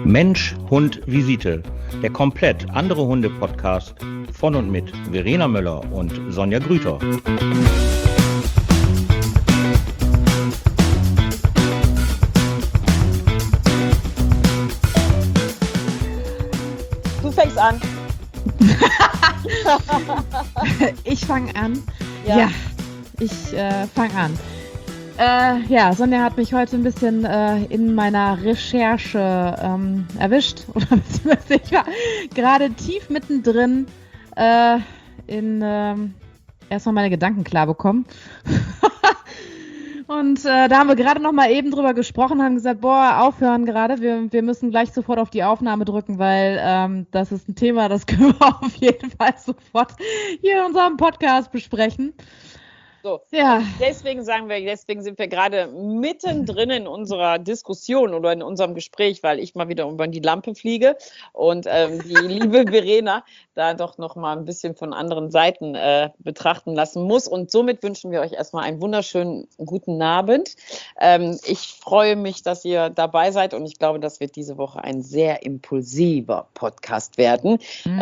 Mensch, Hund, Visite. Der komplett andere Hunde-Podcast von und mit Verena Möller und Sonja Grüter. Du fängst an. Ich fange an. Ja, ich fange an. Sonja hat mich heute ein bisschen in meiner Recherche erwischt. Oder beziehungsweise ich war gerade tief mittendrin erstmal meine Gedanken klar bekommen. Und da haben wir gerade noch mal eben drüber gesprochen, haben gesagt, aufhören gerade, wir müssen gleich sofort auf die Aufnahme drücken, weil das ist ein Thema, das können wir auf jeden Fall sofort hier in unserem Podcast besprechen. So, ja. Deswegen sind wir gerade mittendrin in unserer Diskussion oder in unserem Gespräch, weil ich mal wieder über die Lampe fliege und die liebe Verena da doch noch mal ein bisschen von anderen Seiten betrachten lassen muss. Und somit wünschen wir euch erstmal einen wunderschönen guten Abend. Ich freue mich, dass ihr dabei seid und ich glaube, das wird diese Woche ein sehr impulsiver Podcast werden.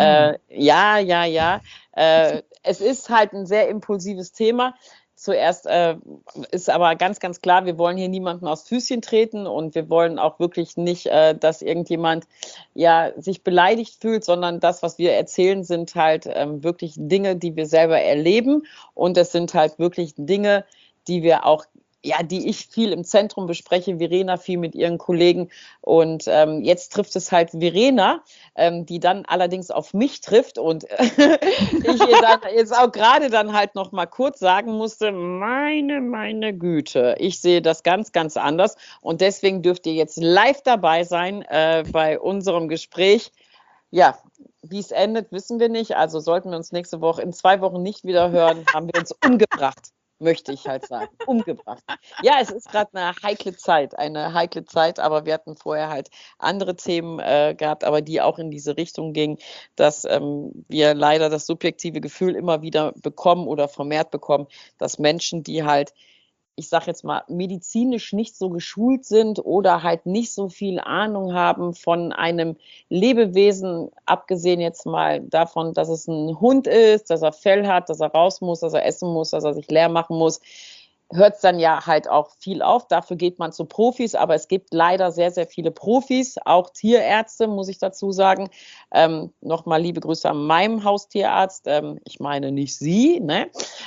Es ist halt ein sehr impulsives Thema. Zuerst ist aber ganz, ganz klar, wir wollen hier niemanden aufs Füßchen treten und wir wollen auch wirklich nicht, dass irgendjemand sich beleidigt fühlt, sondern das, was wir erzählen, sind halt wirklich Dinge, die wir selber erleben und es sind halt wirklich Dinge, die wir auch die ich viel im Zentrum bespreche, Verena viel mit ihren Kollegen und jetzt trifft es halt Verena, die dann allerdings auf mich trifft und ich ihr dann jetzt auch gerade dann halt noch mal kurz sagen musste, meine Güte, ich sehe das ganz, ganz anders und deswegen dürft ihr jetzt live dabei sein bei unserem Gespräch. Ja, wie es endet, wissen wir nicht, also sollten wir uns in 2 Wochen nicht wieder hören, haben wir uns umgebracht. Möchte ich halt sagen, umgebracht. Ja, es ist gerade eine heikle Zeit, aber wir hatten vorher halt andere Themen gehabt, aber die auch in diese Richtung gingen, dass wir leider das subjektive Gefühl immer wieder bekommen oder vermehrt bekommen, dass Menschen, die halt, ich sage jetzt mal, medizinisch nicht so geschult sind oder halt nicht so viel Ahnung haben von einem Lebewesen, abgesehen jetzt mal davon, dass es ein Hund ist, dass er Fell hat, dass er raus muss, dass er essen muss, dass er sich leer machen muss, hört es dann ja halt auch viel auf. Dafür geht man zu Profis, aber es gibt leider sehr, sehr viele Profis, auch Tierärzte, muss ich dazu sagen. Nochmal liebe Grüße an meinem Haustierarzt. Ich meine nicht Sie, ne?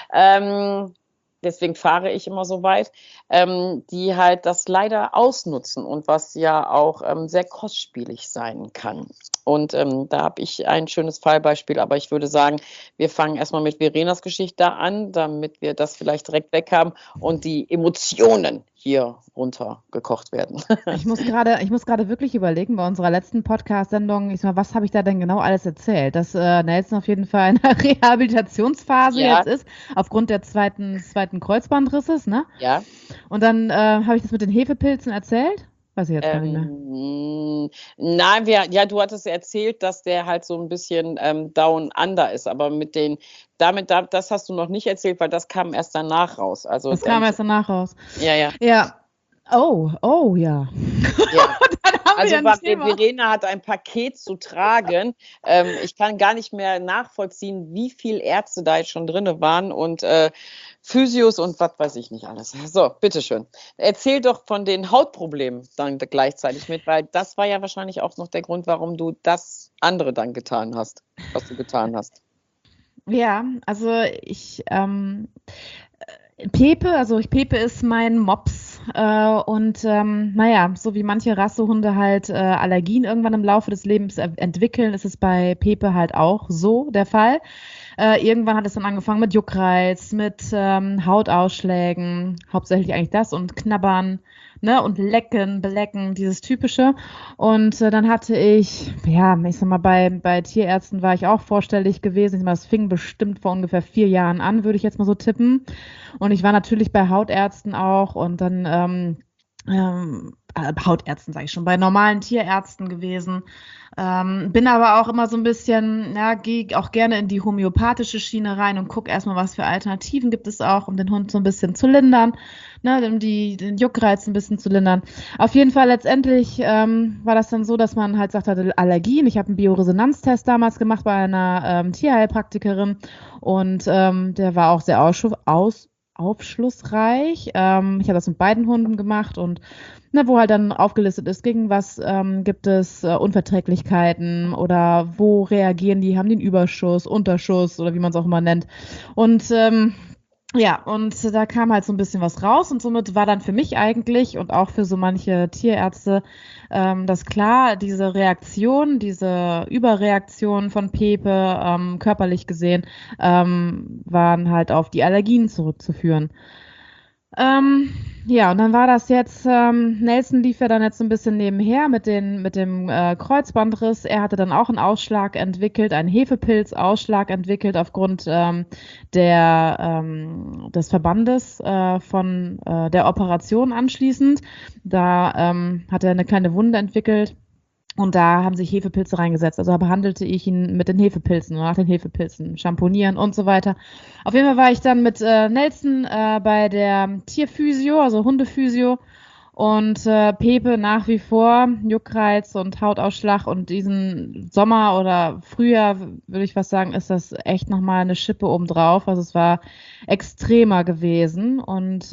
Deswegen fahre ich immer so weit, die halt das leider ausnutzen und was ja auch sehr kostspielig sein kann. Und da habe ich ein schönes Fallbeispiel, aber ich würde sagen, wir fangen erstmal mit Verenas Geschichte an, damit wir das vielleicht direkt weg haben und die Emotionen hier runtergekocht werden. Ich muss gerade wirklich überlegen, bei unserer letzten Podcast-Sendung, was habe ich da denn genau alles erzählt? Dass Nelson auf jeden Fall in der Rehabilitationsphase jetzt ist, aufgrund der zweiten Kreuzbandrisses, ne? Ja. Und dann habe ich das mit den Hefepilzen erzählt? Weiß ich jetzt gar nicht mehr. Nein, du hattest erzählt, dass der halt so ein bisschen down under ist, aber das hast du noch nicht erzählt, weil das kam erst danach raus. Also, das kam erst danach raus. Ja. Oh, ja. Also Verena hat ein Paket zu tragen. Ich kann gar nicht mehr nachvollziehen, wie viele Ärzte da jetzt schon drin waren und Physios und was weiß ich nicht alles. So, bitteschön. Erzähl doch von den Hautproblemen dann gleichzeitig mit, weil das war ja wahrscheinlich auch noch der Grund, warum du das andere dann getan hast, was du getan hast. Ja, also Pepe ist mein Mops und so wie manche Rassehunde halt Allergien irgendwann im Laufe des Lebens entwickeln, ist es bei Pepe halt auch so der Fall. Irgendwann hat es dann angefangen mit Juckreiz, mit Hautausschlägen, hauptsächlich eigentlich das und Knabbern, ne, und Lecken, Belecken, dieses Typische. Und dann hatte ich, ich sag mal, bei Tierärzten war ich auch vorstellig gewesen. Das fing bestimmt vor ungefähr 4 Jahren an, würde ich jetzt mal so tippen. Und ich war natürlich bei Hautärzten auch und dann Hautärzten, sage ich schon, bei normalen Tierärzten gewesen. Bin aber auch immer so ein bisschen, ja, gehe auch gerne in die homöopathische Schiene rein und gucke erstmal, was für Alternativen gibt es auch, um den Hund so ein bisschen zu lindern, ne, um den Juckreiz ein bisschen zu lindern. Auf jeden Fall letztendlich war das dann so, dass man halt sagt, hatte Allergien. Ich habe einen Bioresonanztest damals gemacht bei einer Tierheilpraktikerin und der war auch sehr aufschlussreich. Ich habe das mit beiden Hunden gemacht und wo halt dann aufgelistet ist, gegen was gibt es Unverträglichkeiten oder wo reagieren die, haben die einen Überschuss, Unterschuss oder wie man es auch immer nennt. Und ja, und da kam halt so ein bisschen was raus und somit war dann für mich eigentlich und auch für so manche Tierärzte das klar, diese Reaktion, diese Überreaktion von Pepe, körperlich gesehen, waren halt auf die Allergien zurückzuführen. Ja, und dann war das jetzt, Nelson lief ja dann jetzt so ein bisschen nebenher mit dem Kreuzbandriss. Er hatte dann auch einen Ausschlag entwickelt, einen Hefepilzausschlag entwickelt aufgrund des Verbandes von der Operation anschließend. Da hat er eine kleine Wunde entwickelt. Und da haben sich Hefepilze reingesetzt. Also da behandelte ich ihn mit den Hefepilzen und nach den Hefepilzen, Schamponieren und so weiter. Auf jeden Fall war ich dann mit Nelson bei der Tierphysio, also Hundephysio. Und Pepe nach wie vor Juckreiz und Hautausschlag. Und diesen Sommer oder Frühjahr, würde ich was sagen, ist das echt nochmal eine Schippe obendrauf. Also es war extremer gewesen. Und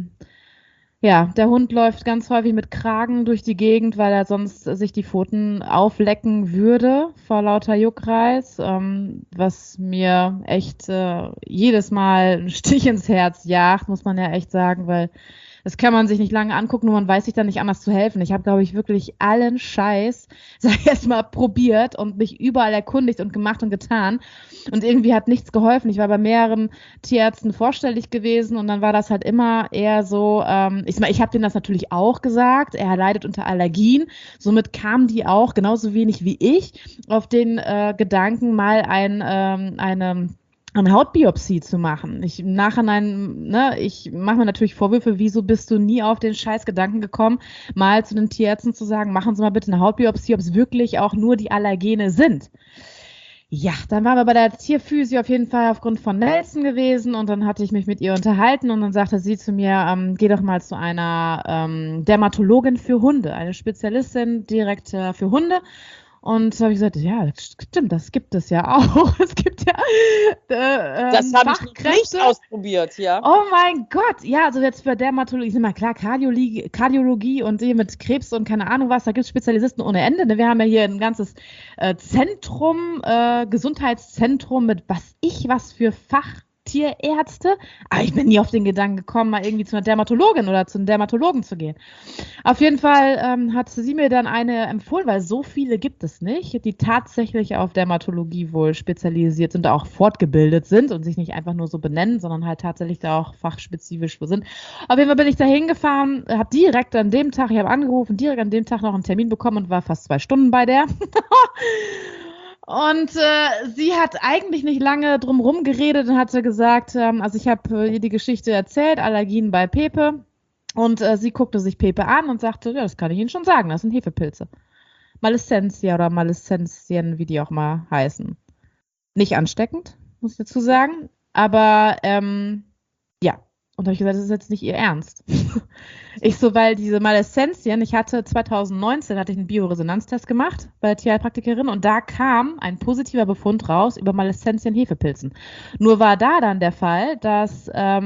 ja, der Hund läuft ganz häufig mit Kragen durch die Gegend, weil er sonst sich die Pfoten auflecken würde vor lauter Juckreiz, was mir echt jedes Mal einen Stich ins Herz jagt, muss man ja echt sagen, weil das kann man sich nicht lange angucken und man weiß sich dann nicht anders zu helfen. Ich habe, glaube ich, wirklich allen Scheiß, sag ich erst mal, probiert und mich überall erkundigt und gemacht und getan. Und irgendwie hat nichts geholfen. Ich war bei mehreren Tierärzten vorstellig gewesen und dann war das halt immer eher so, ich habe denen das natürlich auch gesagt, er leidet unter Allergien. Somit kamen die auch, genauso wenig wie ich, auf den Gedanken, mal eine Hautbiopsie zu machen. Im Nachhinein, ne, ich mache mir natürlich Vorwürfe, wieso bist du nie auf den scheiß Gedanken gekommen, mal zu den Tierärzten zu sagen, machen Sie mal bitte eine Hautbiopsie, ob es wirklich auch nur die Allergene sind. Ja, dann waren wir bei der Tierphysio auf jeden Fall aufgrund von Nelson gewesen und dann hatte ich mich mit ihr unterhalten und dann sagte sie zu mir, geh doch mal zu einer Dermatologin für Hunde, eine Spezialistin direkt für Hunde. Und da habe ich gesagt, ja, stimmt, das gibt es ja auch. Es gibt ja das habe ich nicht ausprobiert, ja. Oh mein Gott, ja, also jetzt für Dermatologie, ist immer klar, Kardiologie und die mit Krebs und keine Ahnung was, da gibt es Spezialisten ohne Ende. Ne? Wir haben ja hier ein ganzes Zentrum, Gesundheitszentrum mit was für Fachtierärzte. Aber ich bin nie auf den Gedanken gekommen, mal irgendwie zu einer Dermatologin oder zu einem Dermatologen zu gehen. Auf jeden Fall hat sie mir dann eine empfohlen, weil so viele gibt es nicht, die tatsächlich auf Dermatologie wohl spezialisiert sind, auch fortgebildet sind und sich nicht einfach nur so benennen, sondern halt tatsächlich da auch fachspezifisch sind. Auf jeden Fall bin ich da hingefahren, habe direkt an dem Tag, ich habe angerufen, direkt an dem Tag noch einen Termin bekommen und war fast 2 Stunden bei der. Und sie hat eigentlich nicht lange drumherum geredet und hatte gesagt, also ich habe ihr die Geschichte erzählt, Allergien bei Pepe. Und sie guckte sich Pepe an und sagte, ja, das kann ich Ihnen schon sagen, das sind Hefepilze. Malescentia oder Malescentien, wie die auch mal heißen. Nicht ansteckend, muss ich dazu sagen. Aber ja. Und da habe ich gesagt, das ist jetzt nicht Ihr Ernst. Ich so, weil diese Malescentien, 2019 hatte ich einen Bioresonanztest gemacht bei der Tierheilpraktikerin und da kam ein positiver Befund raus über Malescentien-Hefepilzen. Nur war da dann der Fall, dass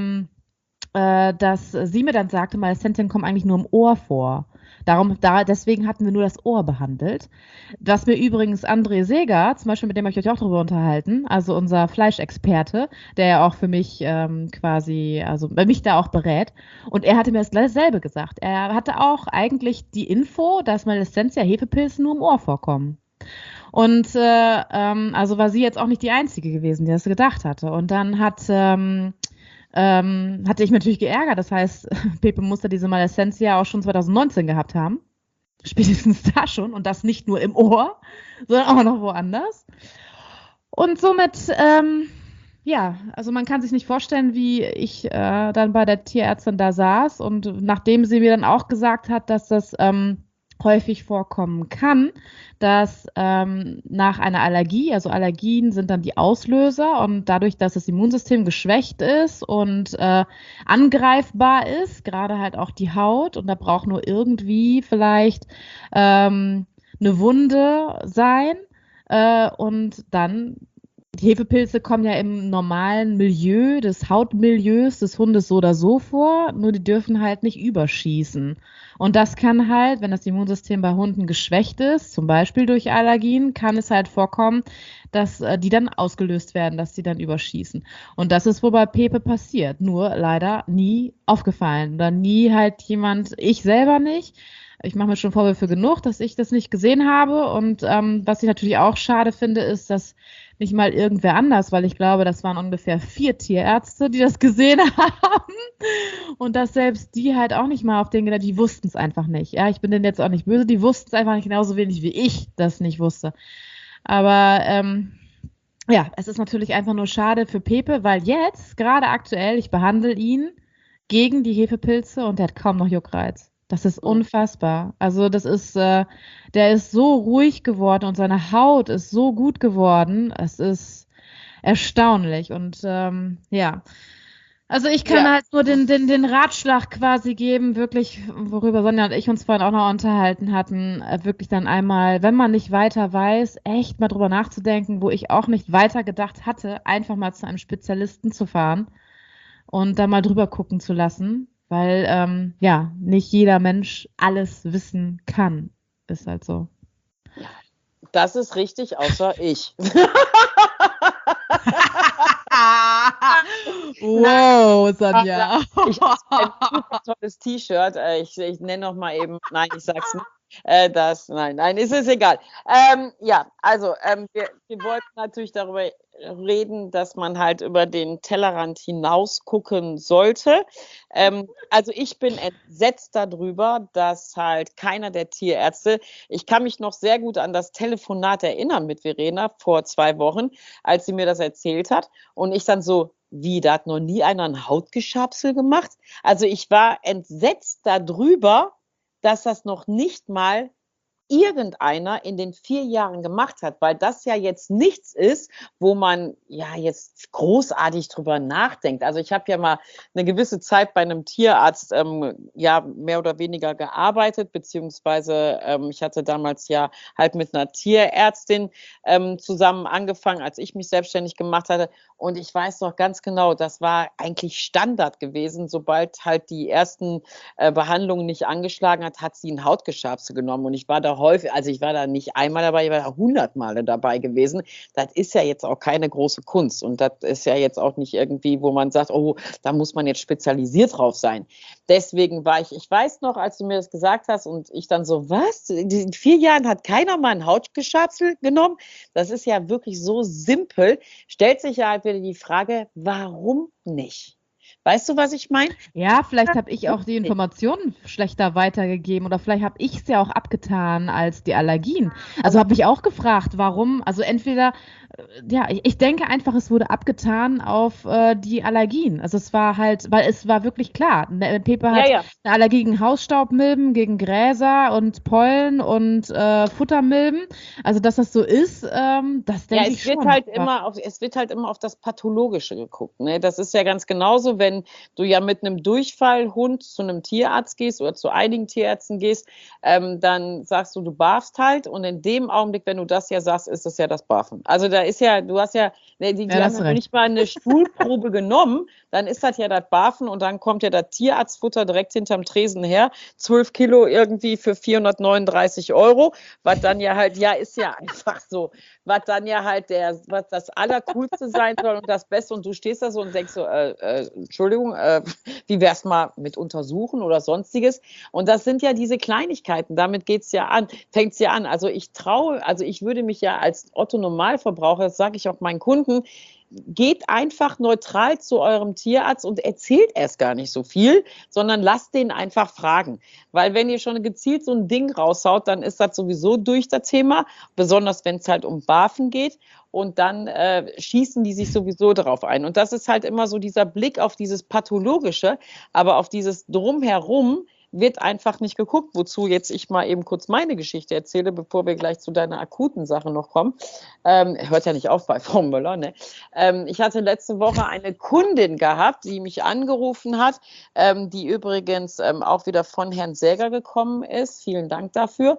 sie mir dann sagte, Malescentien kommen eigentlich nur im Ohr vor. Deswegen hatten wir nur das Ohr behandelt. Was mir übrigens André Seeger, zum Beispiel, mit dem habe ich euch auch darüber unterhalten, also unser Fleischexperte, der ja auch für mich also bei mich da auch berät. Und er hatte mir dasselbe gesagt. Er hatte auch eigentlich die Info, dass Malescentia Hefepilze nur im Ohr vorkommen. Und also war sie jetzt auch nicht die Einzige gewesen, die das gedacht hatte. Und dann hatte ich mich natürlich geärgert. Das heißt, Pepe musste diese Malescentia auch schon 2019 gehabt haben. Spätestens da schon. Und das nicht nur im Ohr, sondern auch noch woanders. Und somit Ja, also man kann sich nicht vorstellen, wie ich dann bei der Tierärztin da saß und nachdem sie mir dann auch gesagt hat, dass das häufig vorkommen kann, dass nach einer Allergie, also Allergien sind dann die Auslöser und dadurch, dass das Immunsystem geschwächt ist und angreifbar ist, gerade halt auch die Haut und da braucht nur irgendwie vielleicht eine Wunde sein und dann die Hefepilze kommen ja im normalen Milieu des Hautmilieus des Hundes so oder so vor, nur die dürfen halt nicht überschießen. Und das kann halt, wenn das Immunsystem bei Hunden geschwächt ist, zum Beispiel durch Allergien, kann es halt vorkommen, dass die dann ausgelöst werden, dass die dann überschießen. Und das ist wohl bei Pepe passiert, nur leider nie aufgefallen. Oder nie halt jemand, ich selber nicht. Ich mache mir schon Vorwürfe genug, dass ich das nicht gesehen habe. Und was ich natürlich auch schade finde, ist, dass nicht mal irgendwer anders, weil ich glaube, das waren ungefähr 4 Tierärzte, die das gesehen haben. Und dass selbst die halt auch nicht mal auf den gedacht, die wussten es einfach nicht. Ja, ich bin denen jetzt auch nicht böse, die wussten es einfach nicht genauso wenig, wie ich das nicht wusste. Aber ja, es ist natürlich einfach nur schade für Pepe, weil jetzt, gerade aktuell, ich behandle ihn gegen die Hefepilze und der hat kaum noch Juckreiz. Das ist unfassbar. Also das ist, der ist so ruhig geworden und seine Haut ist so gut geworden. Es ist erstaunlich. Und ja, also ich kann halt nur den Ratschlag quasi geben, wirklich, worüber Sonja und ich uns vorhin auch noch unterhalten hatten, wirklich dann einmal, wenn man nicht weiter weiß, echt mal drüber nachzudenken, wo ich auch nicht weiter gedacht hatte, einfach mal zu einem Spezialisten zu fahren und da mal drüber gucken zu lassen. Weil, ja, nicht jeder Mensch alles wissen kann. Ist halt so. Das ist richtig, außer ich. Wow, Sonja. Ich habe ein super tolles T-Shirt. Ich nenne noch mal eben, nein, ich sag's nicht. Nein, ist es egal. Ja, also wir wollten natürlich darüber reden, dass man halt über den Tellerrand hinaus gucken sollte. Also ich bin entsetzt darüber, dass halt keiner der Tierärzte, ich kann mich noch sehr gut an das Telefonat erinnern mit Verena vor 2 Wochen, als sie mir das erzählt hat und ich dann so, wie, da hat noch nie einer ein Hautgeschabsel gemacht? Also ich war entsetzt darüber, dass das noch nicht mal irgendeiner in den 4 Jahren gemacht hat, weil das ja jetzt nichts ist, wo man ja jetzt großartig drüber nachdenkt. Also ich habe ja mal eine gewisse Zeit bei einem Tierarzt ja mehr oder weniger gearbeitet, beziehungsweise ich hatte damals ja halt mit einer Tierärztin zusammen angefangen, als ich mich selbstständig gemacht hatte. Und ich weiß noch ganz genau, das war eigentlich Standard gewesen. Sobald halt die ersten Behandlungen nicht angeschlagen hat, hat sie ein Hautgeschabsel genommen. Und ich war da häufig, also ich war da nicht einmal dabei, ich war da 100 Male dabei gewesen. Das ist ja jetzt auch keine große Kunst. Und das ist ja jetzt auch nicht irgendwie, wo man sagt, oh, da muss man jetzt spezialisiert drauf sein. Deswegen war ich weiß noch, als du mir das gesagt hast und ich dann so, was? In 4 Jahren hat keiner mal ein Hautgeschabsel genommen? Das ist ja wirklich so simpel. Stellt sich ja halt wieder die Frage, warum nicht? Weißt du, was ich meine? Ja, vielleicht habe ich auch die Informationen schlechter weitergegeben oder vielleicht habe ich es ja auch abgetan als die Allergien. Also habe ich auch gefragt, warum, also entweder, ja, ich denke einfach, es wurde abgetan auf die Allergien. Also es war halt, weil es war wirklich klar, Pepe hat eine Allergie gegen Hausstaubmilben, gegen Gräser und Pollen und Futtermilben. Also dass das so ist, das denke ich schon. Es wird halt immer auf das Pathologische geguckt. Ne? Das ist ja ganz genauso, wenn du ja mit einem Durchfallhund zu einem Tierarzt gehst oder zu einigen Tierärzten gehst, dann sagst du, du barfst halt und in dem Augenblick, wenn du das ja sagst, ist das ja das Barfen. Also da ist ja, du hast ja, die haben ja nicht mal eine Stuhlprobe genommen, dann ist das ja das Barfen und dann kommt ja das Tierarztfutter direkt hinterm Tresen her, 12 Kilo irgendwie für 439 €, was dann ja halt, ja, ist ja einfach so, was dann ja halt was das Allercoolste sein soll und das Beste und du stehst da so und denkst so, Entschuldigung, wie wär's mal mit Untersuchen oder Sonstiges? Und das sind ja diese Kleinigkeiten, damit fängt's ja an. Also ich würde mich ja als Otto-Normalverbraucher, das sage ich auch meinen Kunden, geht einfach neutral zu eurem Tierarzt und erzählt erst gar nicht so viel, sondern lasst den einfach fragen. Weil wenn ihr schon gezielt so ein Ding raushaut, dann ist das sowieso durch das Thema, besonders wenn es halt um Barfen geht. Und dann schießen die sich sowieso darauf ein. Und das ist halt immer so dieser Blick auf dieses Pathologische, aber auf dieses Drumherum wird einfach nicht geguckt, wozu jetzt ich mal eben kurz meine Geschichte erzähle, bevor wir gleich zu deiner akuten Sache noch kommen. Hört ja nicht auf bei Frau Möller, ne? Ich hatte letzte Woche eine Kundin gehabt, die mich angerufen hat, die übrigens auch wieder von Herrn Säger gekommen ist. Vielen Dank dafür.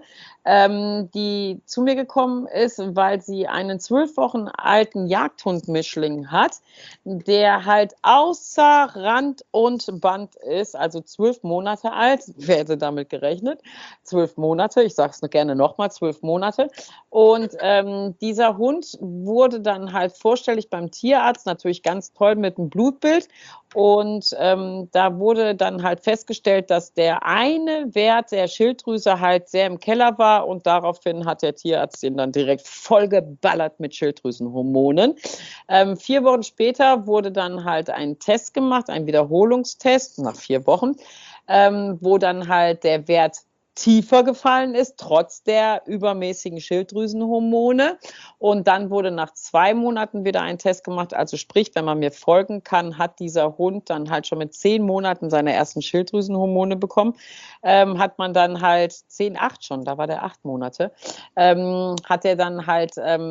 Die zu mir gekommen ist, weil sie einen 12 Wochen alten Jagdhund-Mischling hat, der halt außer Rand und Band ist, also 12 Monate alt. Wer hätte damit gerechnet? 12 Monate, ich sage es gerne nochmal, 12 Monate. Und dieser Hund wurde dann halt vorstellig beim Tierarzt, natürlich ganz toll mit einem Blutbild. Und da wurde dann halt festgestellt, dass der eine Wert der Schilddrüse halt sehr im Keller war und daraufhin hat der Tierarzt ihn dann direkt vollgeballert mit Schilddrüsenhormonen. 4 Wochen später wurde dann halt ein Test gemacht, ein Wiederholungstest nach 4 Wochen, wo dann halt der Wert tiefer gefallen ist, trotz der übermäßigen Schilddrüsenhormone. Und dann wurde nach 2 Monaten wieder ein Test gemacht. Also sprich, wenn man mir folgen kann, hat dieser Hund dann halt schon mit 10 Monaten seine ersten Schilddrüsenhormone bekommen. Hat man dann halt 10, 8 schon, da war der 8 Monate, hat er dann halt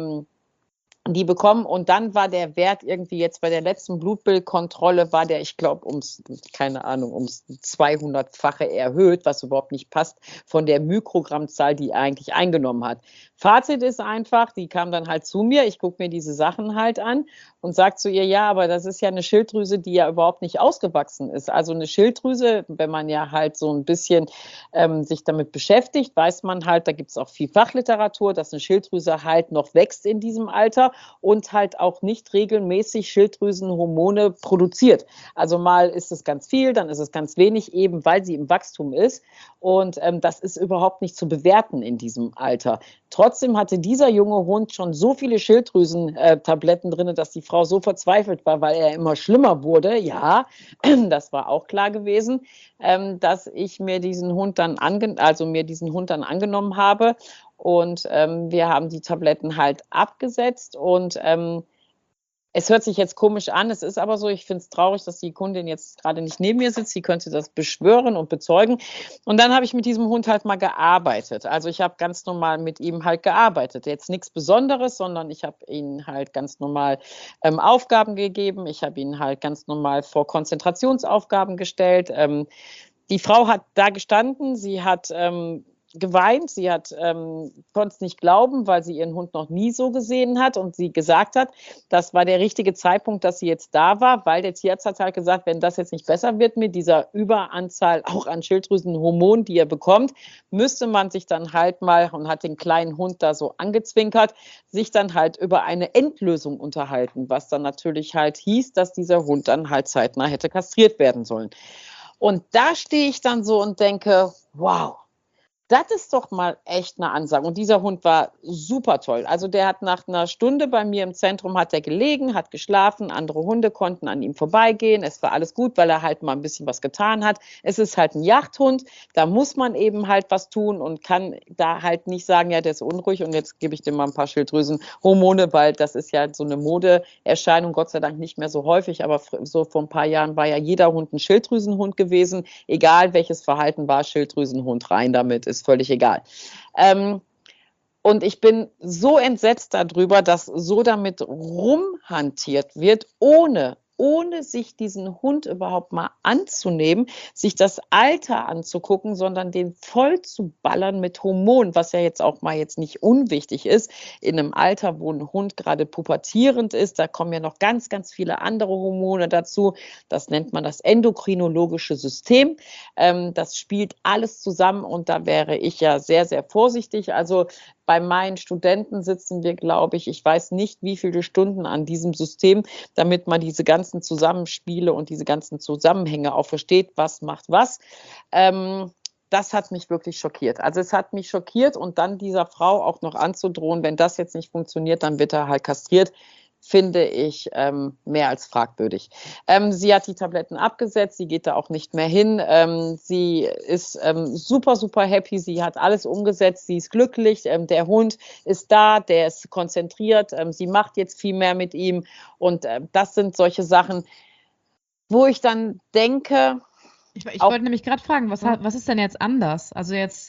die bekommen und dann war der Wert irgendwie jetzt bei der letzten Blutbildkontrolle war der, ich glaube, ums 200-fache erhöht, was überhaupt nicht passt von der Mikrogrammzahl, die er eigentlich eingenommen hat. Fazit ist einfach, die kam dann halt zu mir, ich gucke mir diese Sachen halt an und sage zu ihr, ja, aber das ist ja eine Schilddrüse, die ja überhaupt nicht ausgewachsen ist. Also eine Schilddrüse, wenn man ja halt so ein bisschen sich damit beschäftigt, weiß man halt, da gibt es auch viel Fachliteratur, dass eine Schilddrüse halt noch wächst in diesem Alter und halt auch nicht regelmäßig Schilddrüsenhormone produziert. Also mal ist es ganz viel, dann ist es ganz wenig, eben weil sie im Wachstum ist. Und das ist überhaupt nicht zu bewerten in diesem Alter. Trotzdem hatte dieser junge Hund schon so viele Schilddrüsentabletten drin, dass die Frau so verzweifelt war, weil er immer schlimmer wurde. Ja, das war auch klar gewesen, dass ich mir diesen Hund dann angenommen habe. Und wir haben die Tabletten halt abgesetzt und es hört sich jetzt komisch an, es ist aber so, ich finde es traurig, dass die Kundin jetzt gerade nicht neben mir sitzt, sie könnte das beschwören und bezeugen. Und dann habe ich mit diesem Hund halt mal gearbeitet. Also ich habe ganz normal mit ihm halt gearbeitet. Jetzt nichts Besonderes, sondern ich habe ihm halt ganz normal Aufgaben gegeben. Ich habe ihn halt ganz normal vor Konzentrationsaufgaben gestellt. Die Frau hat da gestanden, sie hat geweint, sie konnte es nicht glauben, weil sie ihren Hund noch nie so gesehen hat und sie gesagt hat, das war der richtige Zeitpunkt, dass sie jetzt da war, weil der Tierarzt hat halt gesagt, wenn das jetzt nicht besser wird mit dieser Überanzahl auch an Schilddrüsenhormonen, die er bekommt, müsste man sich dann halt mal, und hat den kleinen Hund da so angezwinkert, sich dann halt über eine Endlösung unterhalten, was dann natürlich halt hieß, dass dieser Hund dann halt zeitnah hätte kastriert werden sollen. Und da stehe ich dann so und denke, wow, das ist doch mal echt eine Ansage. Und dieser Hund war super toll. Also der hat nach einer Stunde bei mir im Zentrum hat er gelegen, hat geschlafen. Andere Hunde konnten an ihm vorbeigehen. Es war alles gut, weil er halt mal ein bisschen was getan hat. Es ist halt ein Jagdhund. Da muss man eben halt was tun und kann da halt nicht sagen, ja, der ist unruhig und jetzt gebe ich dem mal ein paar Schilddrüsenhormone, weil das ist ja so eine Modeerscheinung, Gott sei Dank nicht mehr so häufig. Aber so vor ein paar Jahren war ja jeder Hund ein Schilddrüsenhund gewesen. Egal welches Verhalten war, Schilddrüsenhund rein damit. Ist völlig egal. Und ich bin so entsetzt darüber, dass so damit rumhantiert wird, ohne sich diesen Hund überhaupt mal anzunehmen, sich das Alter anzugucken, sondern den voll zu ballern mit Hormonen, was ja jetzt auch mal jetzt nicht unwichtig ist, in einem Alter, wo ein Hund gerade pubertierend ist, da kommen ja noch ganz, ganz viele andere Hormone dazu, das nennt man das endokrinologische System, das spielt alles zusammen und da wäre ich ja sehr, sehr vorsichtig, also bei meinen Studenten sitzen wir, glaube ich weiß nicht, wie viele Stunden an diesem System, damit man diese ganzen Zusammenspiele und diese ganzen Zusammenhänge auch versteht, was macht was. Das hat mich wirklich schockiert. Also es hat mich schockiert und dann dieser Frau auch noch anzudrohen, wenn das jetzt nicht funktioniert, dann wird er halt kastriert. finde ich mehr als fragwürdig. Sie hat die Tabletten abgesetzt, sie geht da auch nicht mehr hin. Sie ist super, super happy, sie hat alles umgesetzt, sie ist glücklich, der Hund ist da, der ist konzentriert, sie macht jetzt viel mehr mit ihm und das sind solche Sachen, wo ich dann denke... Ich wollte nämlich gerade fragen, was ist denn jetzt anders? Also jetzt,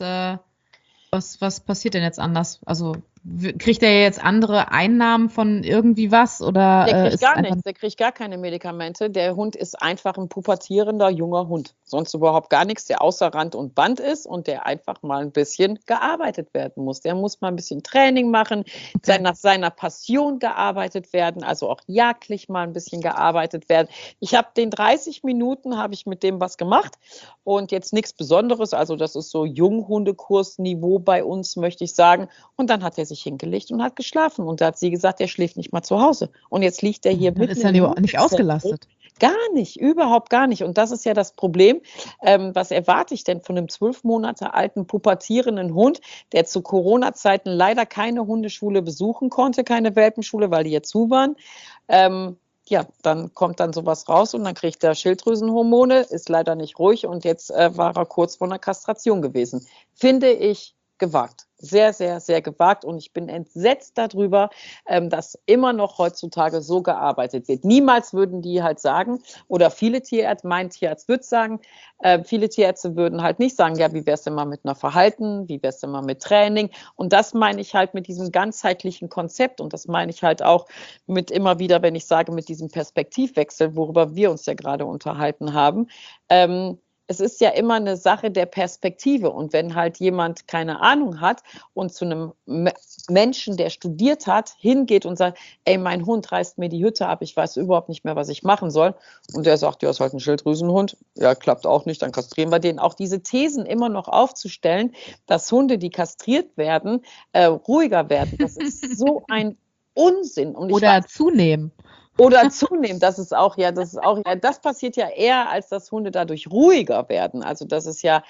was passiert denn jetzt anders? Also kriegt er jetzt andere Einnahmen von irgendwie was? Oder, der kriegt gar nichts, der kriegt gar keine Medikamente. Der Hund ist einfach ein pubertierender junger Hund. Sonst überhaupt gar nichts, der außer Rand und Band ist und der einfach mal ein bisschen gearbeitet werden muss. Der muss mal ein bisschen Training machen, nach seiner Passion gearbeitet werden, also auch jagdlich mal ein bisschen gearbeitet werden. Ich habe den 30 Minuten, habe ich mit dem was gemacht und jetzt nichts Besonderes. Also das ist so Junghundekursniveau bei uns, möchte ich sagen. Und dann hat er sich hingelegt und hat geschlafen. Und da hat sie gesagt, er schläft nicht mal zu Hause. Und jetzt liegt er hier mitten. Ist er nicht ausgelastet? Gar nicht, überhaupt gar nicht. Und das ist ja das Problem. Was erwarte ich denn von einem 12 Monate alten, pubertierenden Hund, der zu Corona-Zeiten leider keine Hundeschule besuchen konnte, keine Welpenschule, weil die ja zu waren. Ja, dann kommt dann sowas raus und dann kriegt er Schilddrüsenhormone, ist leider nicht ruhig und jetzt war er kurz vor einer Kastration gewesen. Finde ich gewagt. Sehr, sehr, sehr gewagt und ich bin entsetzt darüber, dass immer noch heutzutage so gearbeitet wird. Niemals würden die halt sagen, oder viele Tierärzte, mein Tierarzt würde sagen, viele Tierärzte würden halt nicht sagen, ja, wie wär's denn mal mit einer Verhalten, wie wär's denn mal mit Training und das meine ich halt mit diesem ganzheitlichen Konzept und das meine ich halt auch mit immer wieder, wenn ich sage, mit diesem Perspektivwechsel, worüber wir uns ja gerade unterhalten haben, es ist ja immer eine Sache der Perspektive und wenn halt jemand keine Ahnung hat und zu einem Menschen, der studiert hat, hingeht und sagt, ey, mein Hund reißt mir die Hütte ab, ich weiß überhaupt nicht mehr, was ich machen soll und der sagt, ja, ist halt ein Schilddrüsenhund, ja, klappt auch nicht, dann kastrieren wir den. Auch diese Thesen immer noch aufzustellen, dass Hunde, die kastriert werden, ruhiger werden, das ist so ein Unsinn. Und zunehmen. Oder zunehmen, das passiert ja eher, als dass Hunde dadurch ruhiger werden. Also das ist ja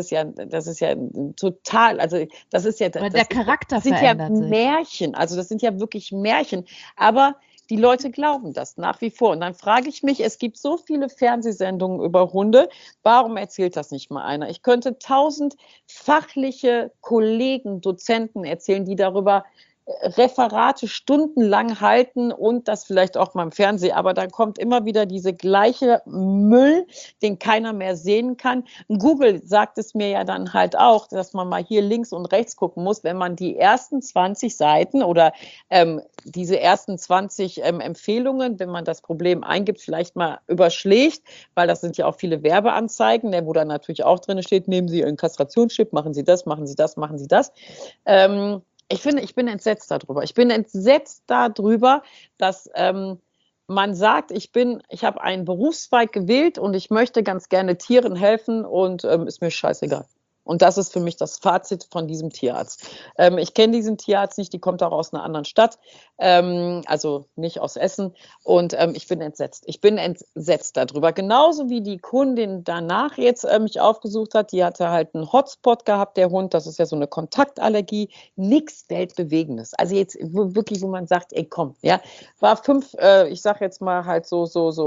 total, also das ist ja, der Charakter das sind ja Märchen, also das sind ja wirklich Märchen, aber die Leute glauben das nach wie vor. Und dann frage ich mich, es gibt so viele Fernsehsendungen über Hunde, warum erzählt das nicht mal einer? Ich könnte 1000 fachliche Kollegen, Dozenten erzählen, die darüber Referate stundenlang halten und das vielleicht auch mal im Fernsehen, aber dann kommt immer wieder diese gleiche Müll, den keiner mehr sehen kann. Google sagt es mir ja dann halt auch, dass man mal hier links und rechts gucken muss, wenn man die ersten 20 Seiten oder diese ersten 20 Empfehlungen, wenn man das Problem eingibt, vielleicht mal überschlägt, weil das sind ja auch viele Werbeanzeigen, wo dann natürlich auch drin steht, nehmen Sie einen Kastrationschip, machen Sie das, machen Sie das, machen Sie das. Ich bin entsetzt darüber. Ich bin entsetzt darüber, dass man sagt, ich habe einen Berufszweig gewählt und ich möchte ganz gerne Tieren helfen und ist mir scheißegal. Und das ist für mich das Fazit von diesem Tierarzt. Ich kenne diesen Tierarzt nicht, die kommt auch aus einer anderen Stadt, also nicht aus Essen. Und ich bin entsetzt. Ich bin entsetzt darüber. Genauso wie die Kundin danach jetzt mich aufgesucht hat, die hatte halt einen Hotspot gehabt, der Hund. Das ist ja so eine Kontaktallergie. Nichts Weltbewegendes. Also jetzt wirklich, wo man sagt, ey komm, ja, war 5, ich sag jetzt mal halt so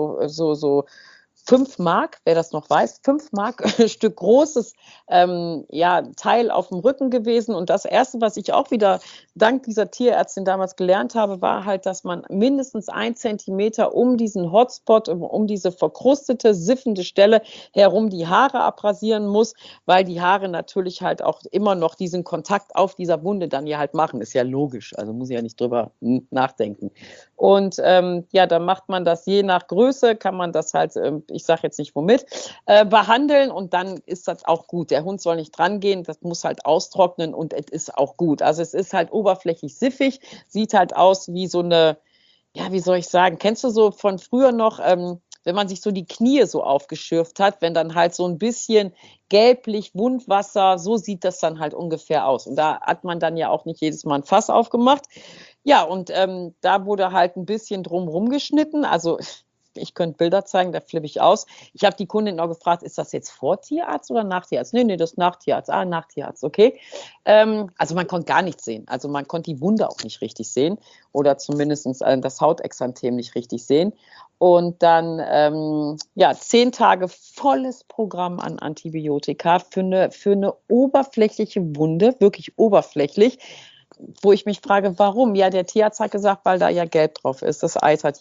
5 Mark, wer das noch weiß, 5 Mark Stück großes Teil auf dem Rücken gewesen. Und das Erste, was ich auch wieder dank dieser Tierärztin damals gelernt habe, war halt, dass man mindestens 1 Zentimeter um diesen Hotspot, um diese verkrustete, siffende Stelle herum die Haare abrasieren muss, weil die Haare natürlich halt auch immer noch diesen Kontakt auf dieser Wunde dann ja halt machen. Ist ja logisch, also muss ich ja nicht drüber nachdenken. Und dann macht man das je nach Größe, kann man das halt, ich sage jetzt nicht womit, behandeln und dann ist das auch gut. Der Hund soll nicht dran gehen, das muss halt austrocknen und es ist auch gut. Also es ist halt oberflächlich siffig, sieht halt aus wie so eine, ja, wie soll ich sagen, kennst du so von früher noch, wenn man sich so die Knie so aufgeschürft hat, wenn dann halt so ein bisschen gelblich Wundwasser, so sieht das dann halt ungefähr aus. Und da hat man dann ja auch nicht jedes Mal ein Fass aufgemacht. Ja, und da wurde halt ein bisschen drumherum geschnitten, also ich könnte Bilder zeigen, da flippe ich aus. Ich habe die Kundin auch gefragt, ist das jetzt vor Tierarzt oder nach Tierarzt? Nee, das ist nach Tierarzt. Nach Tierarzt, okay. Also man konnte gar nichts sehen. Also man konnte die Wunde auch nicht richtig sehen oder zumindest das Hautexanthem nicht richtig sehen. Und dann 10 Tage volles Programm an Antibiotika für eine oberflächliche Wunde, wirklich oberflächlich, wo ich mich frage, warum? Ja, der Tierarzt hat gesagt, weil da ja Gelb drauf ist, das eitert.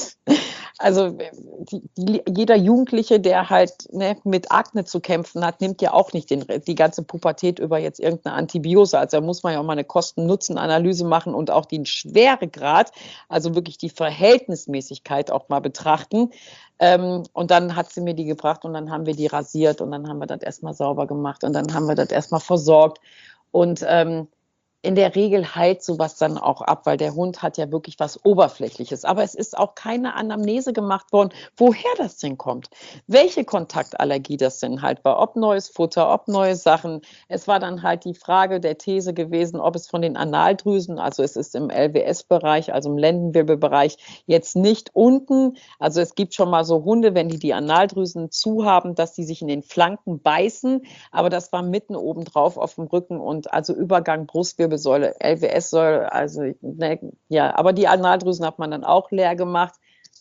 Also jeder Jugendliche, der halt mit Akne zu kämpfen hat, nimmt ja auch nicht die ganze Pubertät über jetzt irgendeine Antibiose. Also da muss man ja auch mal eine Kosten-Nutzen-Analyse machen und auch den Schweregrad, also wirklich die Verhältnismäßigkeit auch mal betrachten. Und dann hat sie mir die gebracht und dann haben wir die rasiert und dann haben wir das erstmal sauber gemacht und dann haben wir das erstmal versorgt. Und in der Regel heilt sowas dann auch ab, weil der Hund hat ja wirklich was Oberflächliches. Aber es ist auch keine Anamnese gemacht worden, woher das denn kommt. Welche Kontaktallergie das denn halt war. Ob neues Futter, ob neue Sachen. Es war dann halt die Frage der These gewesen, ob es von den Analdrüsen, also es ist im LWS-Bereich, also im Lendenwirbelbereich, jetzt nicht unten. Also es gibt schon mal so Hunde, wenn die Analdrüsen zu haben, dass die sich in den Flanken beißen. Aber das war mitten oben drauf auf dem Rücken und also Übergang Brustwirbelsäule, LWS-Säule, aber die Analdrüsen hat man dann auch leer gemacht.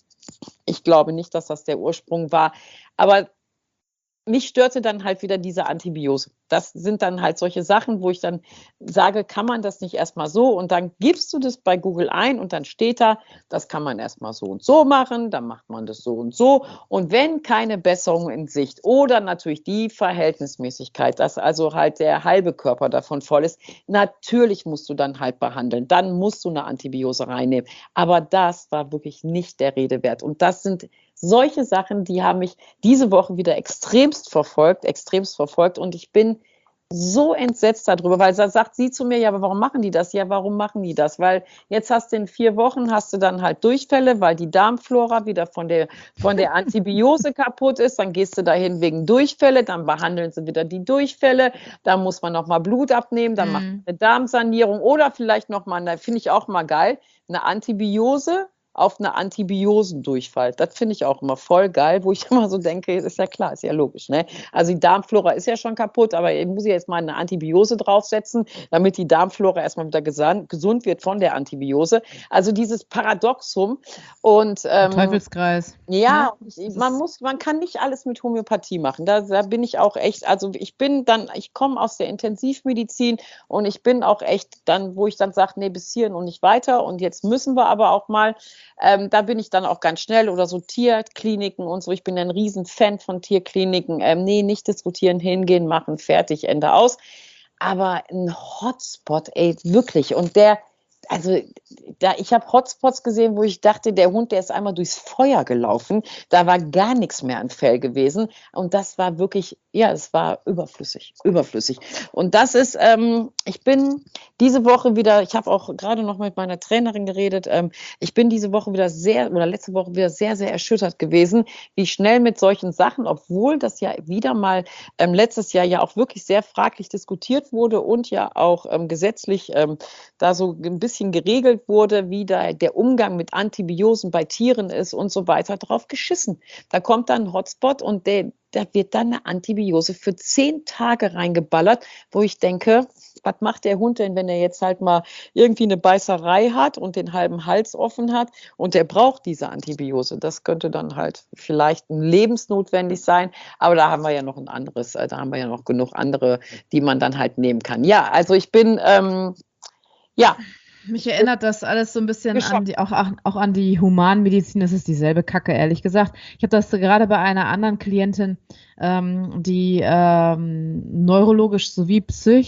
Ich glaube nicht, dass das der Ursprung war, aber mich störte dann halt wieder diese Antibiose. Das sind dann halt solche Sachen, wo ich dann sage, kann man das nicht erstmal so und dann gibst du das bei Google ein und dann steht da, das kann man erstmal so und so machen, dann macht man das so und so und wenn keine Besserung in Sicht oder natürlich die Verhältnismäßigkeit, dass also halt der halbe Körper davon voll ist, natürlich musst du dann halt behandeln, dann musst du eine Antibiose reinnehmen, aber das war wirklich nicht der Rede wert und das sind solche Sachen, die haben mich diese Woche wieder extremst verfolgt und ich bin so entsetzt darüber, weil da sagt sie zu mir, ja, aber warum machen die das? Ja, warum machen die das? Weil jetzt hast du in 4 Wochen, hast du dann halt Durchfälle, weil die Darmflora wieder von der Antibiose kaputt ist, dann gehst du dahin wegen Durchfälle, dann behandeln sie wieder die Durchfälle, da muss man nochmal Blut abnehmen, dann macht man eine Darmsanierung oder vielleicht nochmal, da finde ich auch mal geil, eine Antibiose auf eine Antibiosendurchfall. Das finde ich auch immer voll geil, wo ich immer so denke, ist ja klar, ist ja logisch. Ne? Also die Darmflora ist ja schon kaputt, aber ich muss jetzt mal eine Antibiose draufsetzen, damit die Darmflora erstmal wieder gesund wird von der Antibiose. Also dieses Paradoxum und Teufelskreis. Ja, man kann nicht alles mit Homöopathie machen. Da bin ich auch echt, also ich komme aus der Intensivmedizin und ich bin auch echt dann, wo ich dann sage, nee, bis hierhin und nicht weiter und jetzt müssen wir aber auch mal, da bin ich dann auch ganz schnell oder so Tierkliniken und so. Ich bin ein Riesen-Fan von Tierkliniken. Nee, nicht diskutieren, hingehen, machen, fertig, Ende aus. Aber ein Hotspot, ey, wirklich. Und ich habe Hotspots gesehen, wo ich dachte, der Hund, der ist einmal durchs Feuer gelaufen. Da war gar nichts mehr an Fell gewesen. Und das war wirklich, es war überflüssig. Und das ist, ich bin diese Woche wieder, ich habe auch gerade noch mit meiner Trainerin geredet, ich bin diese Woche wieder letzte Woche wieder sehr, sehr erschüttert gewesen, wie schnell mit solchen Sachen, obwohl das ja wieder mal letztes Jahr ja auch wirklich sehr fraglich diskutiert wurde und ja auch gesetzlich da so ein bisschen geregelt wurde, wie da der Umgang mit Antibiosen bei Tieren ist und so weiter, drauf geschissen. Da kommt dann ein Hotspot und da wird dann eine Antibiose für 10 Tage reingeballert, wo ich denke, was macht der Hund denn, wenn er jetzt halt mal irgendwie eine Beißerei hat und den halben Hals offen hat und der braucht diese Antibiose. Das könnte dann halt vielleicht lebensnotwendig sein, aber da haben wir ja noch da haben wir ja noch genug andere, die man dann halt nehmen kann. Ja, also ich bin, Mich erinnert das alles so ein bisschen auch an die Humanmedizin. Das ist dieselbe Kacke, ehrlich gesagt. Ich habe das gerade bei einer anderen Klientin, die neurologisch sowie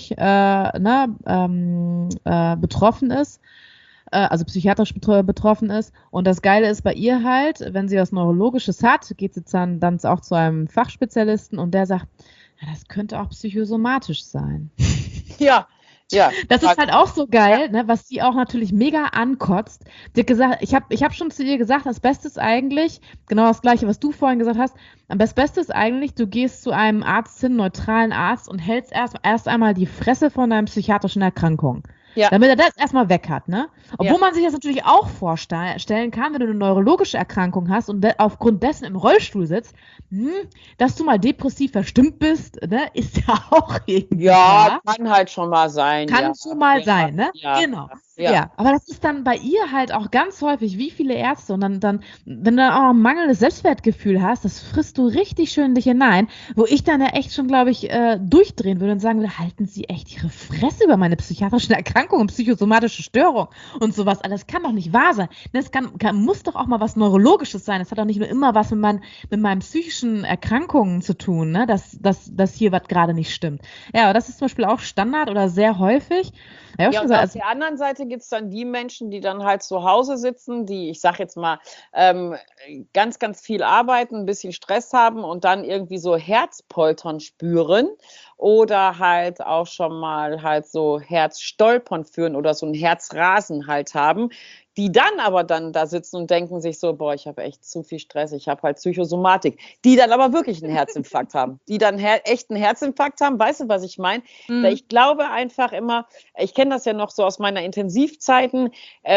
betroffen ist, also psychiatrisch betroffen ist. Und das Geile ist bei ihr halt, wenn sie was Neurologisches hat, geht sie dann auch zu einem Fachspezialisten und der sagt, ja, das könnte auch psychosomatisch sein. Ja. Ja, das ist halt auch so geil, ne, was sie auch natürlich mega ankotzt. Die hat gesagt, ich hab schon zu ihr gesagt, das Beste ist eigentlich, genau das Gleiche, was du vorhin gesagt hast, das Beste ist eigentlich, du gehst zu einem Arzt hin, neutralen Arzt und hältst erst einmal die Fresse von deiner psychiatrischen Erkrankung. Ja. Damit er das erstmal weg hat, ne? Obwohl man sich das natürlich auch vorstellen kann, wenn du eine neurologische Erkrankung hast und aufgrund dessen im Rollstuhl sitzt, dass du mal depressiv verstimmt bist, ne? Ist ja auch irgendwie Ja, kann halt schon mal sein. Kann schon mal sein, ne? Ja, Genau. ja. Ja, aber das ist dann bei ihr halt auch ganz häufig, wie viele Ärzte und dann, wenn du auch ein mangelndes Selbstwertgefühl hast, das frisst du richtig schön in dich hinein, wo ich dann ja echt schon, glaube ich, durchdrehen würde und sagen würde, halten Sie echt Ihre Fresse über meine psychiatrischen Erkrankungen, psychosomatische Störung und sowas. Das kann doch nicht wahr sein. Das muss doch auch mal was Neurologisches sein. Das hat doch nicht nur immer was mit meinen psychischen Erkrankungen zu tun, ne? Dass hier was gerade nicht stimmt. Ja, aber das ist zum Beispiel auch Standard oder sehr häufig. Ja, und auf der anderen Seite gibt es dann die Menschen, die dann halt zu Hause sitzen, die, ich sag jetzt mal, ganz, ganz viel arbeiten, ein bisschen Stress haben und dann irgendwie so Herzpoltern spüren oder halt auch schon mal halt so Herzstolpern führen oder so ein Herzrasen halt haben, die dann aber dann da sitzen und denken sich so, boah, ich habe echt zu viel Stress, ich habe halt Psychosomatik, die dann aber wirklich einen Herzinfarkt haben, die dann echt einen Herzinfarkt haben, weißt du, was ich meine? Ich glaube einfach immer, ich kenne das ja noch so aus meiner Intensivzeiten,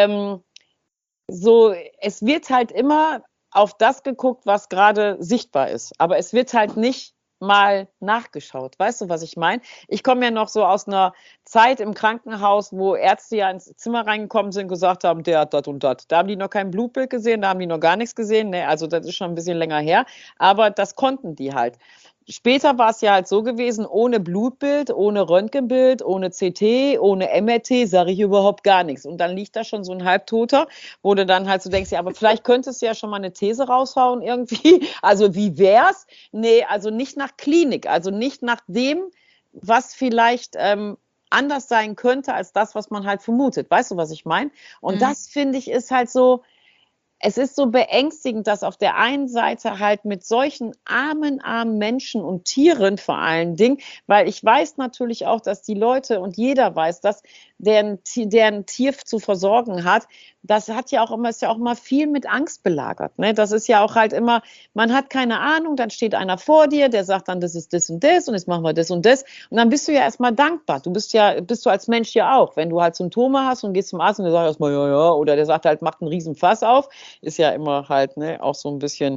so, es wird halt immer auf das geguckt, was gerade sichtbar ist, aber es wird halt nicht mal nachgeschaut. Weißt du, was ich meine? Ich komme ja noch so aus einer Zeit im Krankenhaus, wo Ärzte ja ins Zimmer reingekommen sind und gesagt haben, der hat das und das. Da haben die noch kein Blutbild gesehen, da haben die noch gar nichts gesehen. Ne? Also das ist schon ein bisschen länger her. Aber das konnten die halt. Später war es ja halt so gewesen, ohne Blutbild, ohne Röntgenbild, ohne CT, ohne MRT, sage ich überhaupt gar nichts. Und dann liegt da schon so ein Halbtoter, wo du dann halt so denkst, ja, aber vielleicht könntest du ja schon mal eine These raushauen irgendwie. Also wie wär's? Nee, also nicht nach Klinik, also nicht nach dem, was vielleicht anders sein könnte, als das, was man halt vermutet. Weißt du, was ich meine? Und das, finde ich, ist halt so, es ist so beängstigend, dass auf der einen Seite halt mit solchen armen Menschen und Tieren vor allen Dingen, weil ich weiß natürlich auch, dass die Leute und jeder weiß, dass der ein Tier zu versorgen hat, das hat ja auch immer, ist ja auch immer viel mit Angst belagert. Ne? Das ist ja auch halt immer, man hat keine Ahnung, dann steht einer vor dir, der sagt dann, das ist das und das und jetzt machen wir das und das. Und dann bist du ja erstmal dankbar. Bist du als Mensch ja auch. Wenn du halt Symptome hast und gehst zum Arzt und der sagt erstmal, ja, ja, oder der sagt halt, macht einen riesen Fass auf, ist ja immer halt, ne, auch so ein bisschen,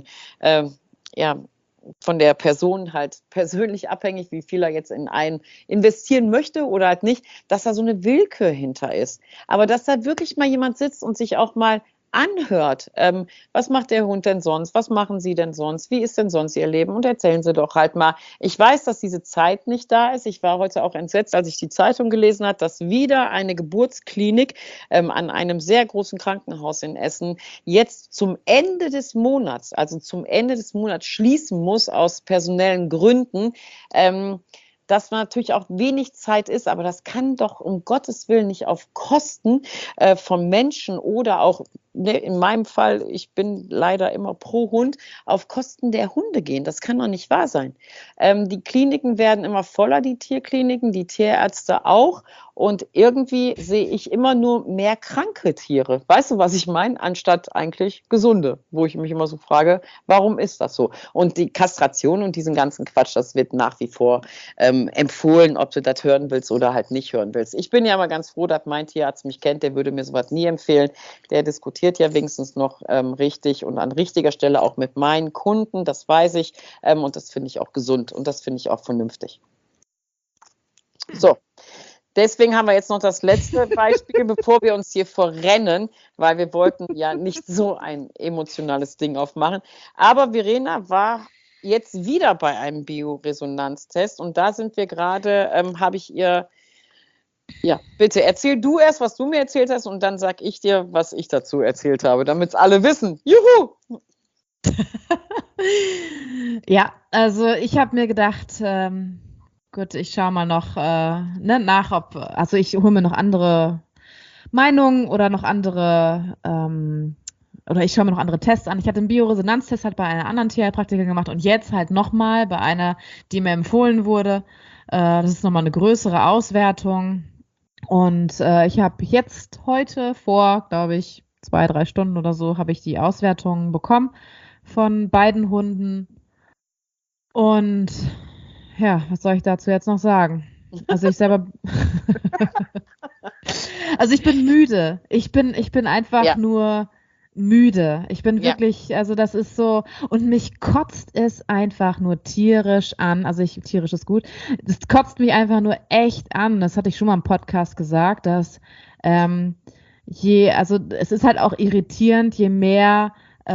ja, von der Person halt persönlich abhängig, wie viel er jetzt in einen investieren möchte oder halt nicht, dass da so eine Willkür hinter ist. Aber dass da wirklich mal jemand sitzt und sich auch mal anhört, was macht der Hund denn sonst, was machen Sie denn sonst, wie ist denn sonst Ihr Leben und erzählen Sie doch halt mal. Ich weiß, dass diese Zeit nicht da ist. Ich war heute auch entsetzt, als ich die Zeitung gelesen habe, dass wieder eine Geburtsklinik an einem sehr großen Krankenhaus in Essen jetzt zum Ende des Monats, schließen muss aus personellen Gründen. Dass natürlich auch wenig Zeit ist, aber das kann doch um Gottes Willen nicht auf Kosten von Menschen oder auch, ne, in meinem Fall, ich bin leider immer pro Hund, auf Kosten der Hunde gehen. Das kann doch nicht wahr sein. Die Kliniken werden immer voller, die Tierkliniken, die Tierärzte auch. Und irgendwie sehe ich immer nur mehr kranke Tiere. Weißt du, was ich meine? Anstatt eigentlich gesunde, wo ich mich immer so frage, warum ist das so? Und die Kastration und diesen ganzen Quatsch, das wird nach wie vor empfohlen, ob du das hören willst oder halt nicht hören willst. Ich bin ja mal ganz froh, dass mein Tierarzt mich kennt, der würde mir sowas nie empfehlen. Der diskutiert ja wenigstens noch richtig und an richtiger Stelle auch mit meinen Kunden, das weiß ich. Und das finde ich auch gesund und das finde ich auch vernünftig. So. Deswegen haben wir jetzt noch das letzte Beispiel, bevor wir uns hier verrennen, weil wir wollten ja nicht so ein emotionales Ding aufmachen. Aber Verena war jetzt wieder bei einem Bioresonanztest und da sind wir gerade, habe ich ihr, ja, bitte erzähl du erst, was du mir erzählt hast und dann sag ich dir, was ich dazu erzählt habe, damit es alle wissen. Juhu! Ja, also ich habe mir gedacht, gut, ich schaue mal noch nach, also ich hole mir noch andere Meinungen oder noch andere, oder ich schaue mir noch andere Tests an. Ich hatte einen Bioresonanztest halt bei einer anderen Tierheilpraktikerin gemacht und jetzt halt nochmal bei einer, die mir empfohlen wurde. Das ist nochmal eine größere Auswertung. Und ich habe jetzt heute vor, glaube ich, 2-3 Stunden oder so, habe ich die Auswertung bekommen von beiden Hunden. Und ja, was soll ich dazu jetzt noch sagen? Also ich selber Also ich bin müde. Ich bin einfach nur müde. Ich bin wirklich, also das ist so, und mich kotzt es einfach nur tierisch an. Also tierisch ist gut. Das kotzt mich einfach nur echt an. Das hatte ich schon mal im Podcast gesagt, dass also es ist halt auch irritierend, je mehr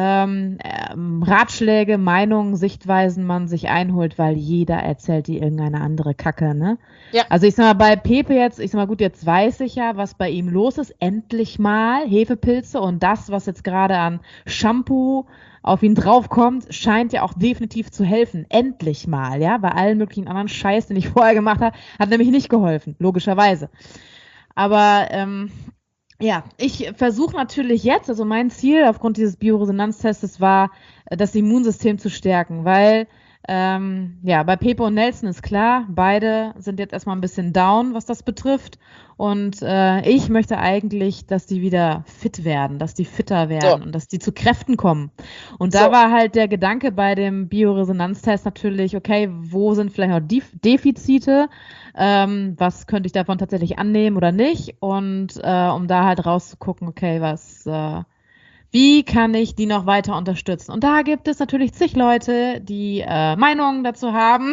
Ratschläge, Meinungen, Sichtweisen man sich einholt, weil jeder erzählt dir irgendeine andere Kacke, ne? Ja. Also ich sag mal, bei Pepe jetzt, ich sag mal, gut, jetzt weiß ich ja, was bei ihm los ist. Endlich mal Hefepilze und das, was jetzt gerade an Shampoo auf ihn draufkommt, scheint ja auch definitiv zu helfen. Endlich mal, ja? Bei allen möglichen anderen Scheiß, den ich vorher gemacht habe, hat nämlich nicht geholfen, logischerweise. Aber ja, ich versuche natürlich jetzt, also mein Ziel aufgrund dieses Bioresonanztests war, das Immunsystem zu stärken, weil bei Pepe und Nelson ist klar, beide sind jetzt erstmal ein bisschen down, was das betrifft. Und ich möchte eigentlich, dass die wieder fit werden, dass die fitter werden und dass die zu Kräften kommen. Und da war halt der Gedanke bei dem Bioresonanztest natürlich, okay, wo sind vielleicht noch Defizite? Was könnte ich davon tatsächlich annehmen oder nicht? Und um da halt rauszugucken, okay, wie kann ich die noch weiter unterstützen? Und da gibt es natürlich zig Leute, die Meinungen dazu haben.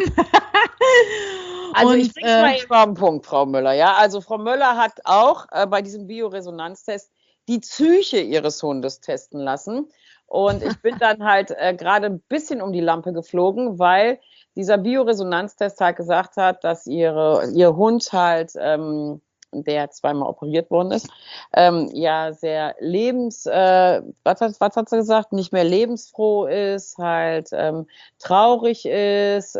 Also ich bring's mal eben auf den Punkt, Frau Möller. Ja, also Frau Möller hat auch bei diesem Bioresonanztest die Psyche ihres Hundes testen lassen. Und ich bin dann halt gerade ein bisschen um die Lampe geflogen, weil dieser Bioresonanztest halt gesagt hat, dass ihr Hund halt, der zweimal operiert worden ist, ja sehr was hat sie gesagt, nicht mehr lebensfroh ist, halt traurig ist,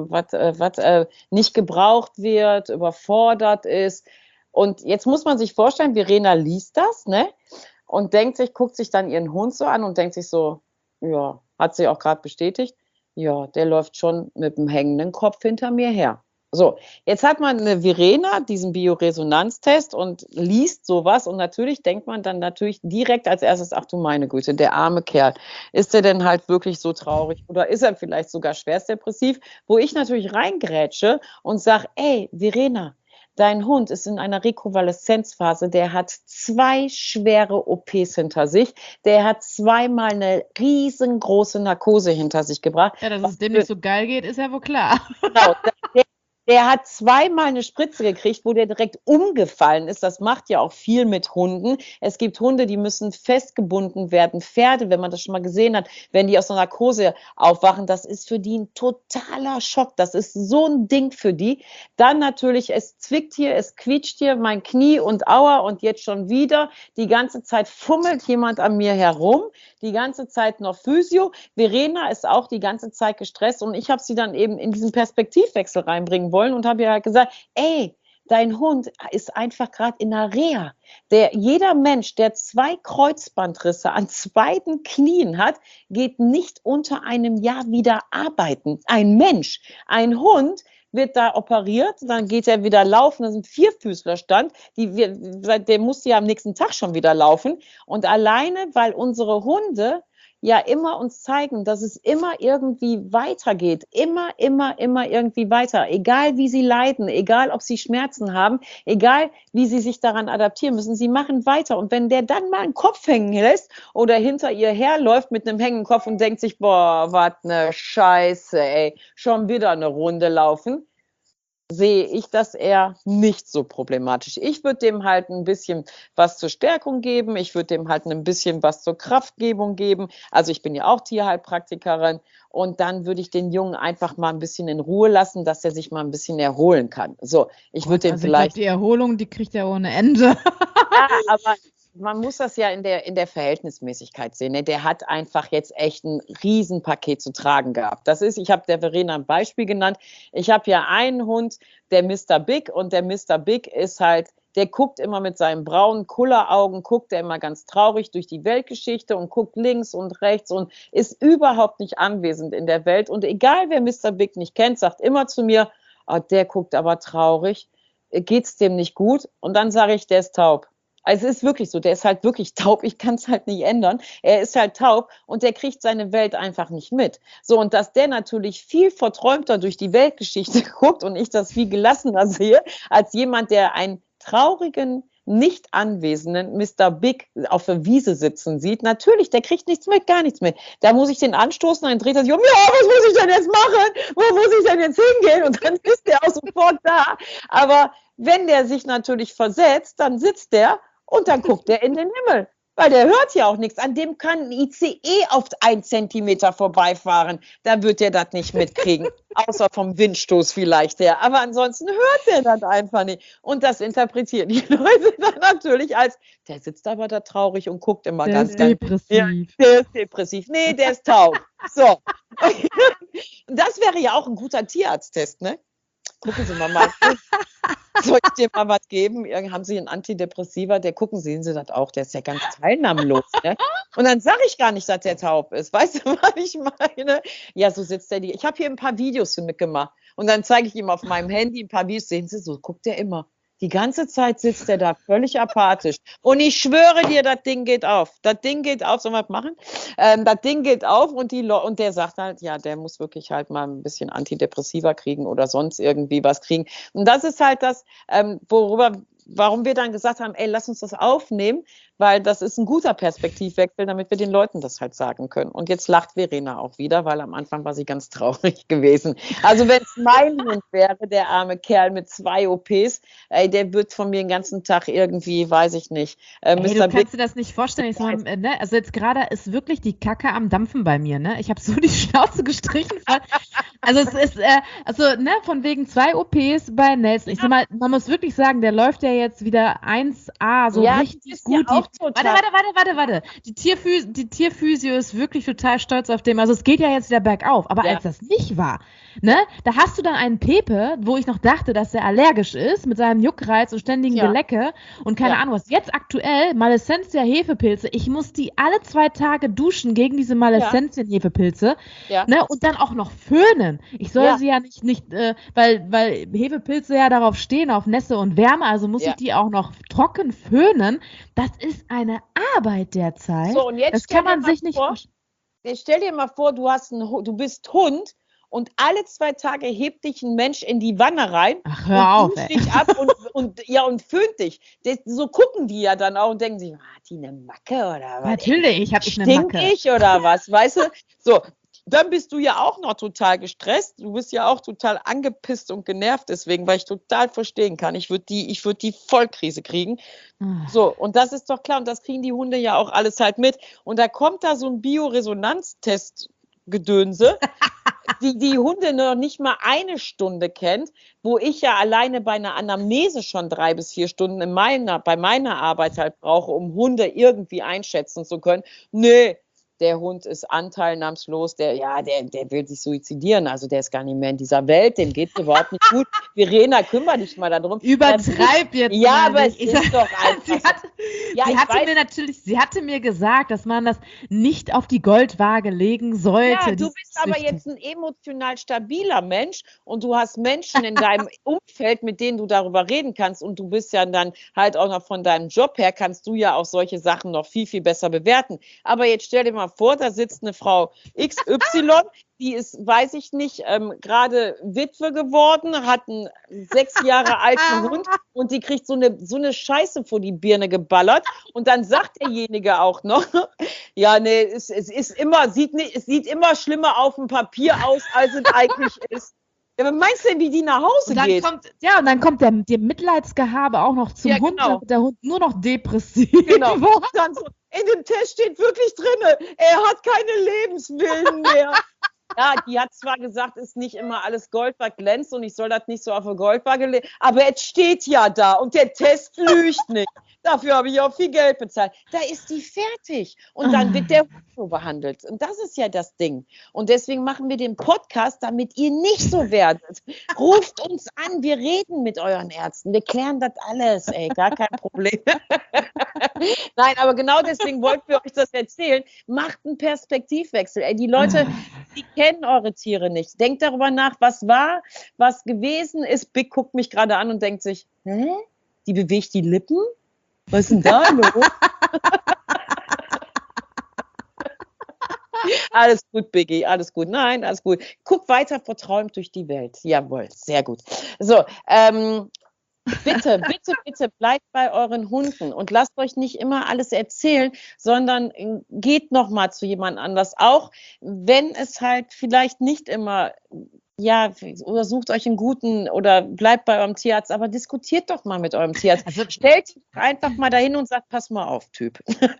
nicht gebraucht wird, überfordert ist. Und jetzt muss man sich vorstellen, Verena liest das, ne? Und guckt sich dann ihren Hund so an und denkt sich so, ja, hat sie auch gerade bestätigt, ja, der läuft schon mit dem hängenden Kopf hinter mir her. So, jetzt hat man eine Verena, diesen Bioresonanztest und liest sowas und natürlich denkt man dann direkt als erstes, ach du meine Güte, der arme Kerl, ist der denn halt wirklich so traurig oder ist er vielleicht sogar schwerstdepressiv, wo ich natürlich reingrätsche und sage, ey, Verena, dein Hund ist in einer Rekonvaleszenzphase, der hat 2 schwere OPs hinter sich, der hat 2-mal eine riesengroße Narkose hinter sich gebracht. Ja, dass es dem nicht so geil geht, ist ja wohl klar. Genau, der hat 2-mal eine Spritze gekriegt, wo der direkt umgefallen ist. Das macht ja auch viel mit Hunden. Es gibt Hunde, die müssen festgebunden werden. Pferde, wenn man das schon mal gesehen hat, wenn die aus einer Narkose aufwachen, das ist für die ein totaler Schock. Das ist so ein Ding für die. Dann natürlich, es zwickt hier, es quietscht hier, mein Knie und aua und jetzt schon wieder. Die ganze Zeit fummelt jemand an mir herum. Die ganze Zeit noch Physio. Verena ist auch die ganze Zeit gestresst und ich habe sie dann eben in diesen Perspektivwechsel reinbringen wollen und habe ihr halt gesagt, ey, dein Hund ist einfach gerade in der Reha. Jeder Mensch, der 2 Kreuzbandrisse an beiden Knien hat, geht nicht unter einem Jahr wieder arbeiten. Ein Mensch, ein Hund wird da operiert, dann geht er wieder laufen, das ist ein Vierfüßlerstand, der muss ja am nächsten Tag schon wieder laufen und alleine, weil unsere Hunde ja immer uns zeigen, dass es immer irgendwie weitergeht, immer irgendwie weiter, egal wie sie leiden, egal ob sie Schmerzen haben, egal wie sie sich daran adaptieren müssen, sie machen weiter und wenn der dann mal einen Kopf hängen lässt oder hinter ihr herläuft mit einem hängenden Kopf und denkt sich, boah, was ne Scheiße, ey, schon wieder eine Runde laufen, sehe ich das eher nicht so problematisch. Ich würde dem halt ein bisschen was zur Stärkung geben, ich würde dem halt ein bisschen was zur Kraftgebung geben. Also ich bin ja auch Tierheilpraktikerin und dann würde ich den Jungen einfach mal ein bisschen in Ruhe lassen, dass er sich mal ein bisschen erholen kann. So, ich würde dem vielleicht... Ich glaub, die Erholung, die kriegt er ohne Ende. Ja, aber man muss das ja in der Verhältnismäßigkeit sehen. Ne? Der hat einfach jetzt echt ein Riesenpaket zu tragen gehabt. Ich habe der Verena ein Beispiel genannt. Ich habe ja einen Hund, der Mr. Big und der Mr. Big ist halt, der guckt immer mit seinen braunen Kulleraugen, guckt er immer ganz traurig durch die Weltgeschichte und guckt links und rechts und ist überhaupt nicht anwesend in der Welt. Und egal, wer Mr. Big nicht kennt, sagt immer zu mir, oh, der guckt aber traurig, geht's dem nicht gut? Und dann sage ich, der ist taub. Also es ist wirklich so, der ist halt wirklich taub, ich kann es halt nicht ändern. Er ist halt taub und der kriegt seine Welt einfach nicht mit. So, und dass der natürlich viel verträumter durch die Weltgeschichte guckt und ich das viel gelassener sehe, als jemand, der einen traurigen nicht anwesenden Mr. Big auf der Wiese sitzen sieht, natürlich, der kriegt nichts mit, gar nichts mit. Da muss ich den anstoßen, dann dreht er sich um, ja, was muss ich denn jetzt machen? Wo muss ich denn jetzt hingehen? Und dann ist der auch sofort da. Aber wenn der sich natürlich versetzt, dann sitzt der und dann guckt er in den Himmel. Weil der hört ja auch nichts. An dem kann ein ICE auf 1 Zentimeter vorbeifahren. Da wird der das nicht mitkriegen. Außer vom Windstoß vielleicht her. Aber ansonsten hört der das einfach nicht. Und das interpretieren die Leute dann natürlich als, der sitzt aber da traurig und guckt immer Der ganz, ist ganz. depressiv. Ja, der ist depressiv. Nee, der ist taub. So. Das wäre ja auch ein guter Tierarzttest, ne? Gucken Sie mal. Soll ich dir mal was geben? Haben Sie einen Antidepressiva? Sehen Sie das auch, der ist ja ganz teilnahmlos. Ne? Und dann sage ich gar nicht, dass der taub ist. Weißt du, was ich meine? Ja, so sitzt der. Ich habe hier ein paar Videos mitgemacht. Und dann zeige ich ihm auf meinem Handy ein paar Videos. Sehen Sie, so guckt der immer. Die ganze Zeit sitzt er da völlig apathisch. Und ich schwöre dir, das Ding geht auf. Das Ding geht auf. Sollen wir das machen? Das Ding geht auf und der sagt halt, ja, der muss wirklich halt mal ein bisschen Antidepressiva kriegen oder sonst irgendwie was kriegen. Und das ist halt das, warum wir dann gesagt haben, ey, lass uns das aufnehmen, weil das ist ein guter Perspektivwechsel, damit wir den Leuten das halt sagen können. Und jetzt lacht Verena auch wieder, weil am Anfang war sie ganz traurig gewesen. Also wenn es mein Hund wäre, der arme Kerl mit 2 OPs, ey, der wird von mir den ganzen Tag irgendwie, weiß ich nicht. Ey, du kannst dir das nicht vorstellen. Ne? Also jetzt gerade ist wirklich die Kacke am Dampfen bei mir. Ne? Ich habe so die Schnauze gestrichen. Also es ist, von wegen 2 OPs bei Nelson. Ich sag mal, man muss wirklich sagen, der läuft ja jetzt wieder 1A, so richtig gut. Ja Warte. Die Tierphysio ist wirklich total stolz auf dem. Also es geht ja jetzt wieder bergauf. Aber als das nicht war, ne, da hast du dann einen Pepe, wo ich noch dachte, dass er allergisch ist, mit seinem Juckreiz und ständigen Gelecke und keine Ahnung was. Jetzt aktuell Malescentia Hefepilze. Ich muss die alle 2 Tage duschen gegen diese Malescentia Hefepilze. Ja. Ne, und dann auch noch föhnen. Ich soll sie ja nicht weil Hefepilze ja darauf stehen, auf Nässe und Wärme, also muss ich die auch noch trocken föhnen. Das ist eine Arbeit derzeit. So, und jetzt das kann man sich nicht vorstellen. Stell dir mal vor, du bist Hund und alle 2 Tage hebt dich ein Mensch in die Wanne rein. Ach, hör auf, duscht dich ab und föhnt dich. So gucken die ja dann auch und denken sich, hat die eine Macke oder was? Natürlich habe ich eine Macke. Stink ich oder was, weißt du? So, dann bist du ja auch noch total gestresst. Du bist ja auch total angepisst und genervt deswegen, weil ich total verstehen kann. Ich würde die Vollkrise kriegen. So, und das ist doch klar. Und das kriegen die Hunde ja auch alles halt mit. Und da kommt da so ein Bioresonanztest-Gedönse, die Hunde noch nicht mal 1 Stunde kennt, wo ich ja alleine bei einer Anamnese schon 3 bis 4 Stunden bei meiner Arbeit halt brauche, um Hunde irgendwie einschätzen zu können. Nee. Der Hund ist anteilnahmslos, der will sich suizidieren, also der ist gar nicht mehr in dieser Welt, dem geht es überhaupt nicht gut. Verena, kümmere dich mal darum. Übertreib jetzt mal. Ja, aber es ist doch einfach. Sie hatte mir gesagt, dass man das nicht auf die Goldwaage legen sollte. Ja, du bist aber jetzt ein emotional stabiler Mensch und du hast Menschen in deinem Umfeld, mit denen du darüber reden kannst und du bist ja dann halt auch noch von deinem Job her, kannst du ja auch solche Sachen noch viel, viel besser bewerten. Aber jetzt stell dir mal vor, da sitzt eine Frau XY, die ist, weiß ich nicht, gerade Witwe geworden, hat einen 6 Jahre alten Hund und die kriegt so eine Scheiße vor die Birne geballert und dann sagt derjenige auch noch, ja, nee, es sieht immer schlimmer auf dem Papier aus, als es eigentlich ist. Ja, was meinst du denn, wie die nach Hause geht? Und dann kommt der Mitleidsgehabe auch noch zum Hund, genau. Damit der Hund nur noch depressiv Genau. Dann so, in dem Test steht wirklich drin, er hat keine Lebenswillen mehr. Ja, die hat zwar gesagt, ist nicht immer alles Gold, was glänzt und ich soll das nicht so auf eine Goldwaage legen, aber es steht ja da und der Test lügt nicht. Dafür habe ich auch viel Geld bezahlt. Da ist die fertig und dann wird der Hund so behandelt. Und das ist ja das Ding. Und deswegen machen wir den Podcast, damit ihr nicht so werdet. Ruft uns an, wir reden mit euren Ärzten, wir klären das alles, ey, gar kein Problem. Nein, aber genau deswegen wollten wir euch das erzählen. Macht einen Perspektivwechsel. Ey, die Leute, die kennen eure Tiere nicht. Denkt darüber nach, was war, was gewesen ist. Big guckt mich gerade an und denkt sich, hä? Die bewegt die Lippen? Was ist denn da los? Alles gut, Biggie, alles gut. Nein, alles gut. Guck weiter verträumt durch die Welt. Jawohl, sehr gut. So, Bitte, bitte, bitte bleibt bei euren Hunden und lasst euch nicht immer alles erzählen, sondern geht noch mal zu jemand anders. Auch wenn es halt vielleicht nicht immer, ja, oder sucht euch einen guten oder bleibt bei eurem Tierarzt, aber diskutiert doch mal mit eurem Tierarzt. Also, Stellt ihn einfach mal dahin und sagt, pass mal auf, Typ.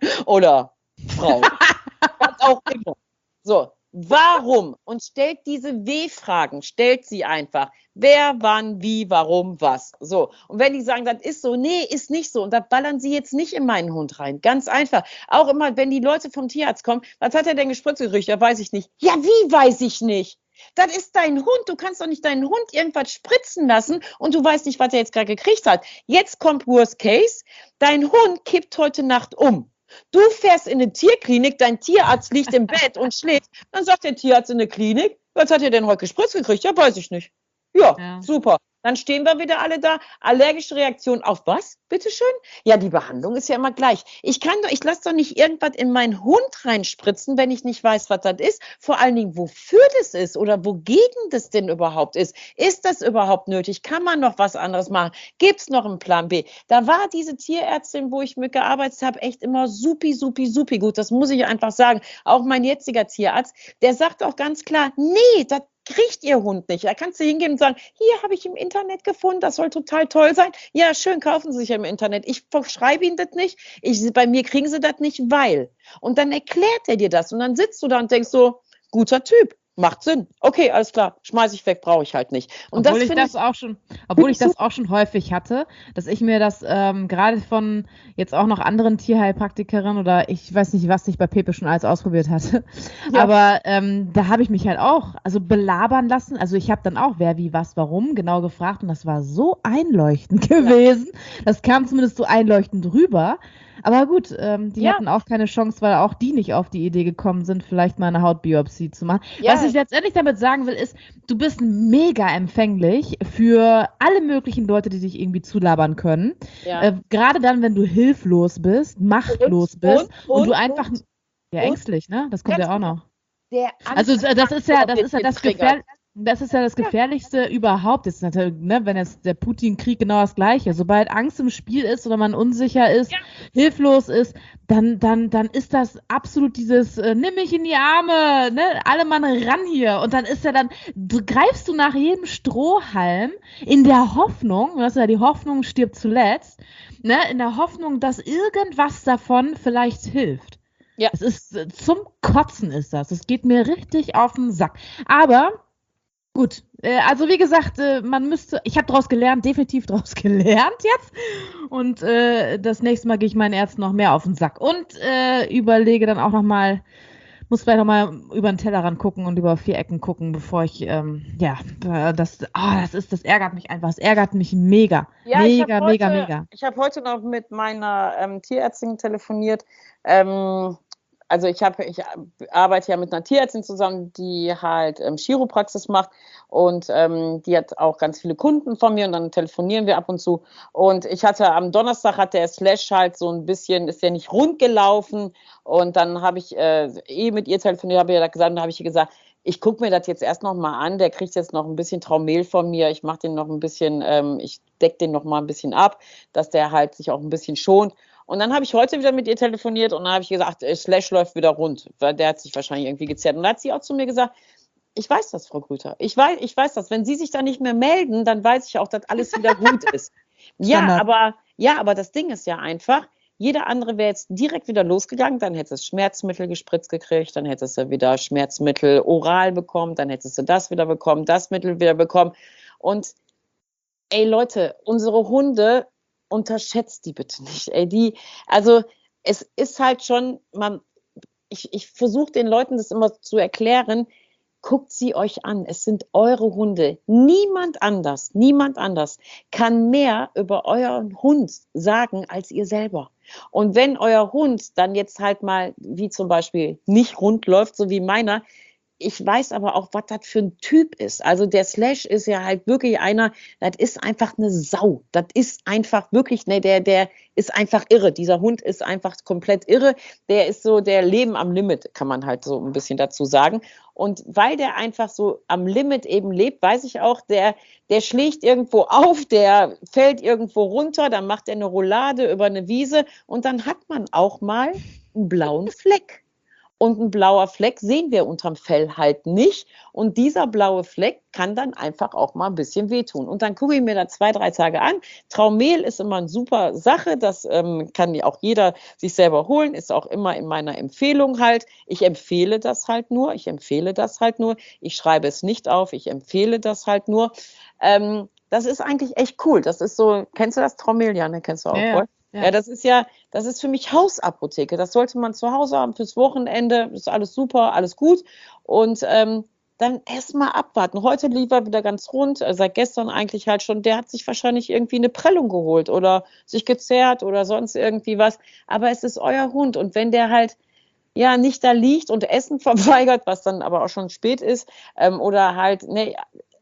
Oder Frau. Was auch immer. So, warum? Und stellt diese W-Fragen, stellt sie einfach. Wer, wann, wie, warum, was. So. Und wenn die sagen, das ist so, nee, ist nicht so. Und da ballern sie jetzt nicht in meinen Hund rein. Ganz einfach. Auch immer, wenn die Leute vom Tierarzt kommen, was hat er denn gespritzt gekriegt? Ja, weiß ich nicht. Ja, wie weiß ich nicht? Das ist dein Hund. Du kannst doch nicht deinen Hund irgendwas spritzen lassen und du weißt nicht, was er jetzt gerade gekriegt hat. Jetzt kommt Worst Case. Dein Hund kippt heute Nacht um. Du fährst in eine Tierklinik, dein Tierarzt liegt im Bett und schläft. Dann sagt der Tierarzt in der Klinik, was hat er denn heute gespritzt gekriegt? Ja, weiß ich nicht. Ja, super. Dann stehen wir wieder alle da. Allergische Reaktion auf was? Bitteschön? Ja, die Behandlung ist ja immer gleich. Ich lasse doch nicht irgendwas in meinen Hund reinspritzen, wenn ich nicht weiß, was das ist. Vor allen Dingen, wofür das ist oder wogegen das denn überhaupt ist. Ist das überhaupt nötig? Kann man noch was anderes machen? Gibt es noch einen Plan B? Da war diese Tierärztin, wo ich mitgearbeitet habe, echt immer supi, supi, supi gut. Das muss ich einfach sagen. Auch mein jetziger Tierarzt, der sagt auch ganz klar, nee, das kriegt ihr Hund nicht. Da kannst du hingehen und sagen, hier habe ich im Internet gefunden, das soll total toll sein. Ja, schön, kaufen Sie sich ja im Internet. Ich verschreibe Ihnen das nicht. Bei mir kriegen Sie das nicht, weil. Und dann erklärt er dir das und dann sitzt du da und denkst so, guter Typ, macht Sinn. Okay, alles klar, schmeiß ich weg, brauche ich halt nicht. Und obwohl ich das auch schon häufig hatte, dass ich mir das gerade von jetzt auch noch anderen Tierheilpraktikerinnen oder ich weiß nicht, was ich bei Pepe schon alles ausprobiert hatte, Ja. aber da habe ich mich halt auch belabern lassen. Also ich habe dann auch wer, wie, was, warum genau gefragt und das war so einleuchtend gewesen. Das kam zumindest so einleuchtend rüber. Aber gut, die hatten auch keine Chance, weil auch die nicht auf die Idee gekommen sind, vielleicht mal eine Hautbiopsie zu machen. Ja. Was ich letztendlich damit sagen will, ist, du bist mega empfänglich für alle möglichen Leute, die dich irgendwie zulabern können. Ja. Gerade dann, wenn du hilflos bist, machtlos bist und du einfach ängstlich, ne? Das kommt Ganz ja auch noch. Der Also das ist ja das getriggert. Das ist ja das Gefährlichste überhaupt. Das ist natürlich, ne, wenn jetzt der Putin-Krieg genau das Gleiche. Sobald Angst im Spiel ist oder man unsicher ist, hilflos ist, dann ist das absolut dieses nimm mich in die Arme, ne, alle Mann ran hier. Und dann ist ja greifst du nach jedem Strohhalm in der Hoffnung, das ist ja die Hoffnung stirbt zuletzt, ne, in der Hoffnung, dass irgendwas davon vielleicht hilft. Ja. Es ist zum Kotzen ist das. Es geht mir richtig auf den Sack. Aber gut, also wie gesagt, ich habe definitiv daraus gelernt jetzt. Und das nächste Mal gehe ich meinen Ärzten noch mehr auf den Sack. Und überlege dann auch nochmal, muss vielleicht nochmal über den Tellerrand gucken und über 4 Ecken gucken, bevor ich, das ärgert mich einfach. Es ärgert mich mega. Ja, mega. Ich habe heute noch mit meiner Tierärztin telefoniert. Also ich arbeite ja mit einer Tierärztin zusammen, die halt Chiropraxis macht und die hat auch ganz viele Kunden von mir und dann telefonieren wir ab und zu. Und ich hatte am Donnerstag hat der Slash halt so ein bisschen, ist ja nicht rund gelaufen und dann habe ich mit ihr telefoniert, habe ich gesagt, ich gucke mir das jetzt erst noch mal an, der kriegt jetzt noch ein bisschen Traumel von mir, ich mache den noch ein bisschen, ich decke den noch mal ein bisschen ab, dass der halt sich auch ein bisschen schont. Und dann habe ich heute wieder mit ihr telefoniert und dann habe ich gesagt, Slash läuft wieder rund, weil der hat sich wahrscheinlich irgendwie gezerrt. Und dann hat sie auch zu mir gesagt, ich weiß das, Frau Grüter, ich weiß das, wenn Sie sich da nicht mehr melden, dann weiß ich auch, dass alles wieder gut ist. Ja, aber das Ding ist ja einfach, jeder andere wäre jetzt direkt wieder losgegangen, dann hättest du Schmerzmittel gespritzt gekriegt, dann hättest du wieder Schmerzmittel oral bekommen, dann hättest du das wieder bekommen, das Mittel wieder bekommen. Und ey Leute, unsere Hunde, unterschätzt die bitte nicht. Also es ist halt schon, ich versuche den Leuten das immer zu erklären, guckt sie euch an, es sind eure Hunde. Niemand anders kann mehr über euren Hund sagen als ihr selber. Und wenn euer Hund dann jetzt halt mal, wie zum Beispiel, nicht rund läuft, so wie meiner, ich weiß aber auch, was das für ein Typ ist. Also der Slash ist ja halt wirklich einer, das ist einfach eine Sau. Das ist einfach wirklich, ne, der ist einfach irre. Dieser Hund ist einfach komplett irre. Der ist so der Leben am Limit, kann man halt so ein bisschen dazu sagen. Und weil der einfach so am Limit eben lebt, weiß ich auch, der schlägt irgendwo auf, der fällt irgendwo runter, dann macht er eine Roulade über eine Wiese und dann hat man auch mal einen blauen Fleck. Und ein blauer Fleck sehen wir unterm Fell halt nicht. Und dieser blaue Fleck kann dann einfach auch mal ein bisschen wehtun. Und dann gucke ich mir das 2, 3 Tage an. Traumehl ist immer eine super Sache. Das kann ja auch jeder sich selber holen. Ist auch immer in meiner Empfehlung halt. Ich empfehle das halt nur. Ich schreibe es nicht auf. Ich empfehle das halt nur. Das ist eigentlich echt cool. Das ist so, kennst du das Traumehl? Ja, ne, kennst du auch, Ja. Ja, das ist für mich Hausapotheke. Das sollte man zu Hause haben fürs Wochenende. Ist alles super, alles gut. Und dann erst mal abwarten. Heute lief er wieder ganz rund. Seit gestern eigentlich halt schon. Der hat sich wahrscheinlich irgendwie eine Prellung geholt oder sich gezerrt oder sonst irgendwie was. Aber es ist euer Hund. Und wenn der halt ja nicht da liegt und Essen verweigert, was dann aber auch schon spät ist, oder halt, ne,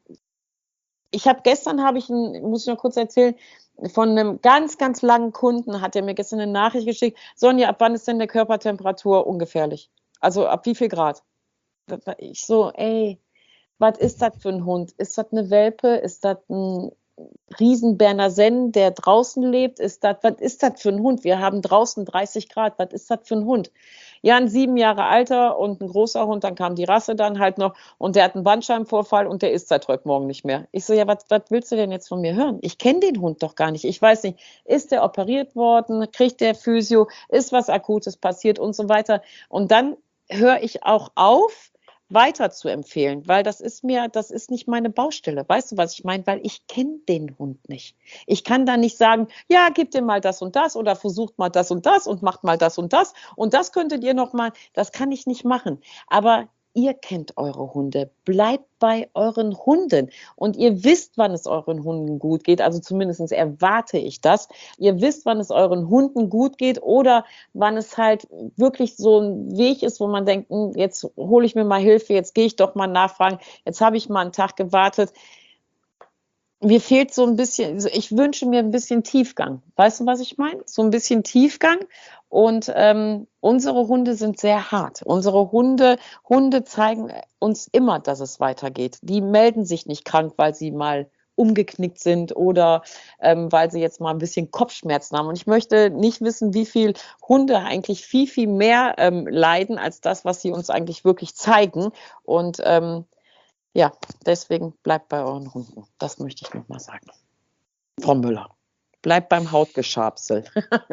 muss ich noch kurz erzählen, von einem ganz, ganz langen Kunden hat er mir gestern eine Nachricht geschickt. Sonja, ab wann ist denn der Körpertemperatur ungefährlich? Also ab wie viel Grad? Ich so, ey, was ist das für ein Hund? Ist das eine Welpe? Ist das ein Riesenberner Senn, der draußen lebt? Was ist das für ein Hund? Wir haben draußen 30 Grad. Was ist das für ein Hund? Ja, ein 7 Jahre alter und ein großer Hund, dann kam die Rasse dann halt noch und der hat einen Bandscheibenvorfall und der isst seit heute Morgen nicht mehr. Ich so, ja, was willst du denn jetzt von mir hören? Ich kenne den Hund doch gar nicht. Ich weiß nicht, ist der operiert worden? Kriegt der Physio? Ist was Akutes passiert und so weiter? Und dann höre ich auch auf, weiter zu empfehlen, weil das ist nicht meine Baustelle. Weißt du, was ich meine? Weil ich kenne den Hund nicht. Ich kann da nicht sagen, ja, gib dir mal das und das oder versucht mal das und das und macht mal das und das könntet ihr noch mal, das kann ich nicht machen. Aber ihr kennt eure Hunde. Bleibt bei euren Hunden. Und ihr wisst, wann es euren Hunden gut geht. Also zumindest erwarte ich das. Ihr wisst, wann es euren Hunden gut geht oder wann es halt wirklich so ein Weg ist, wo man denkt, jetzt hole ich mir mal Hilfe, jetzt gehe ich doch mal nachfragen. Jetzt habe ich mal einen Tag gewartet. Mir fehlt so ein bisschen, ich wünsche mir ein bisschen Tiefgang. Weißt du, was ich meine? So ein bisschen Tiefgang. Und unsere Hunde sind sehr hart. Unsere Hunde zeigen uns immer, dass es weitergeht. Die melden sich nicht krank, weil sie mal umgeknickt sind oder weil sie jetzt mal ein bisschen Kopfschmerzen haben. Und ich möchte nicht wissen, wie viel Hunde eigentlich viel, viel mehr leiden als das, was sie uns eigentlich wirklich zeigen. Und ja, deswegen bleibt bei euren Hunden. Das möchte ich nochmal sagen. Frau Müller, bleibt beim Hautgeschabsel.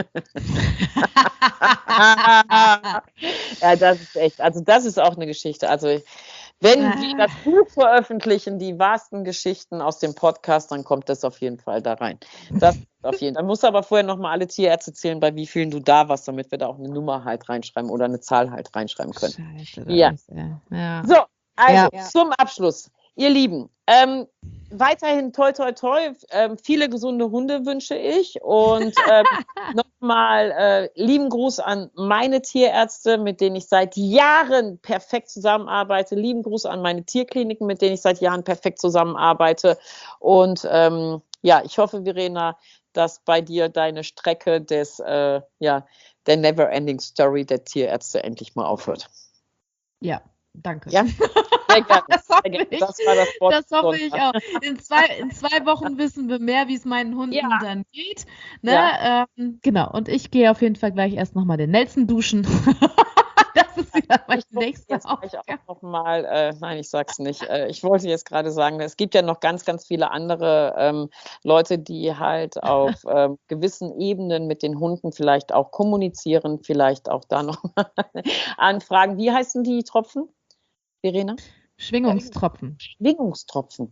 Ja, das ist echt, also das ist auch eine Geschichte. Also wenn wir das Buch veröffentlichen, die wahrsten Geschichten aus dem Podcast, dann kommt das auf jeden Fall da rein. Das auf jeden Fall. Dann musst du aber vorher nochmal alle Tierärzte zählen, bei wie vielen du da warst, damit wir da auch eine Nummer halt reinschreiben oder eine Zahl halt reinschreiben können. Scheiße, Ja. So, also zum Abschluss, ihr Lieben, weiterhin toi toi toi, viele gesunde Hunde wünsche ich und nochmal lieben Gruß an meine Tierärzte, mit denen ich seit Jahren perfekt zusammenarbeite, lieben Gruß an meine Tierkliniken, mit denen ich seit Jahren perfekt zusammenarbeite und ja, ich hoffe, Verena, dass bei dir deine Strecke der Never-Ending Story der Tierärzte endlich mal aufhört. Ja, danke. Ja? Sehr gerne. Das war das Wort. Das hoffe ich auch. In zwei Wochen wissen wir mehr, wie es meinen Hunden dann geht. Ne? Ja. Genau. Und ich gehe auf jeden Fall gleich erst nochmal den Nelson duschen. Das ist wieder meine nächste Aufgabe. Nein, ich sag's nicht. Ich wollte jetzt gerade sagen, es gibt ja noch ganz, ganz viele andere Leute, die halt auf gewissen Ebenen mit den Hunden vielleicht auch kommunizieren, vielleicht auch da noch mal anfragen. Wie heißen die Tropfen, Verena? Schwingungstropfen. Schwingungstropfen.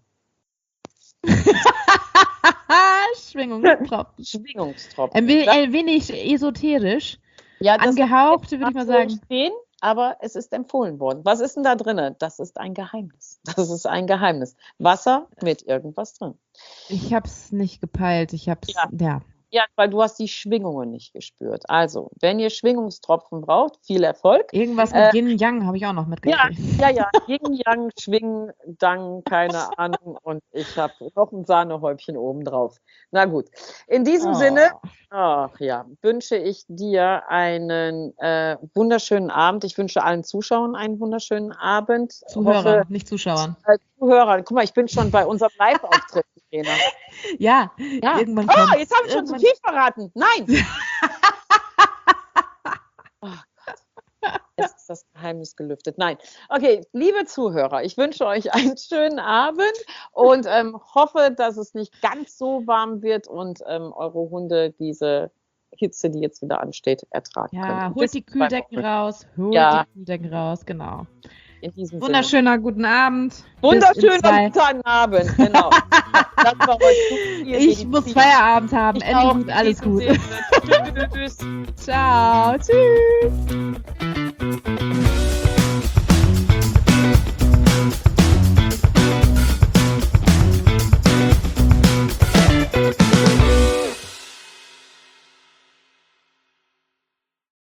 Schwingungstropfen. Ein wenig esoterisch. Ja, angehaucht, würde ich mal sagen. Stehen, aber es ist empfohlen worden. Was ist denn da drin? Das ist ein Geheimnis. Das ist ein Geheimnis. Wasser mit irgendwas drin. Ich habe es nicht gepeilt. Ja. Ja, weil du hast die Schwingungen nicht gespürt. Also, wenn ihr Schwingungstropfen braucht, viel Erfolg. Irgendwas mit Yin-Yang habe ich auch noch mitgekriegt. Ja. Yin-Yang, Schwingen, Dang, keine Ahnung. Und ich habe noch ein Sahnehäubchen oben drauf. Na gut. In diesem Sinne, wünsche ich dir einen wunderschönen Abend. Ich wünsche allen Zuschauern einen wunderschönen Abend. Zuhörern, nicht Zuschauern. Zuhörern. Guck mal, ich bin schon bei unserem Live-Auftritt. Ja, irgendwann kommt. Jetzt habe ich schon zu viel verraten. Nein! Oh Gott. Jetzt ist das Geheimnis gelüftet. Nein. Okay, liebe Zuhörer, ich wünsche euch einen schönen Abend und hoffe, dass es nicht ganz so warm wird und eure Hunde diese Hitze, die jetzt wieder ansteht, ertragen können. Ja, holt die Kühldecken raus. Die Kühldecken raus, genau. In diesem Wunderschöner guten Abend. Wunderschöner guten Abend, genau. Das war heute ich muss Feierabend haben. Endlich alles gut. Tschüss. Ciao. Tschüss.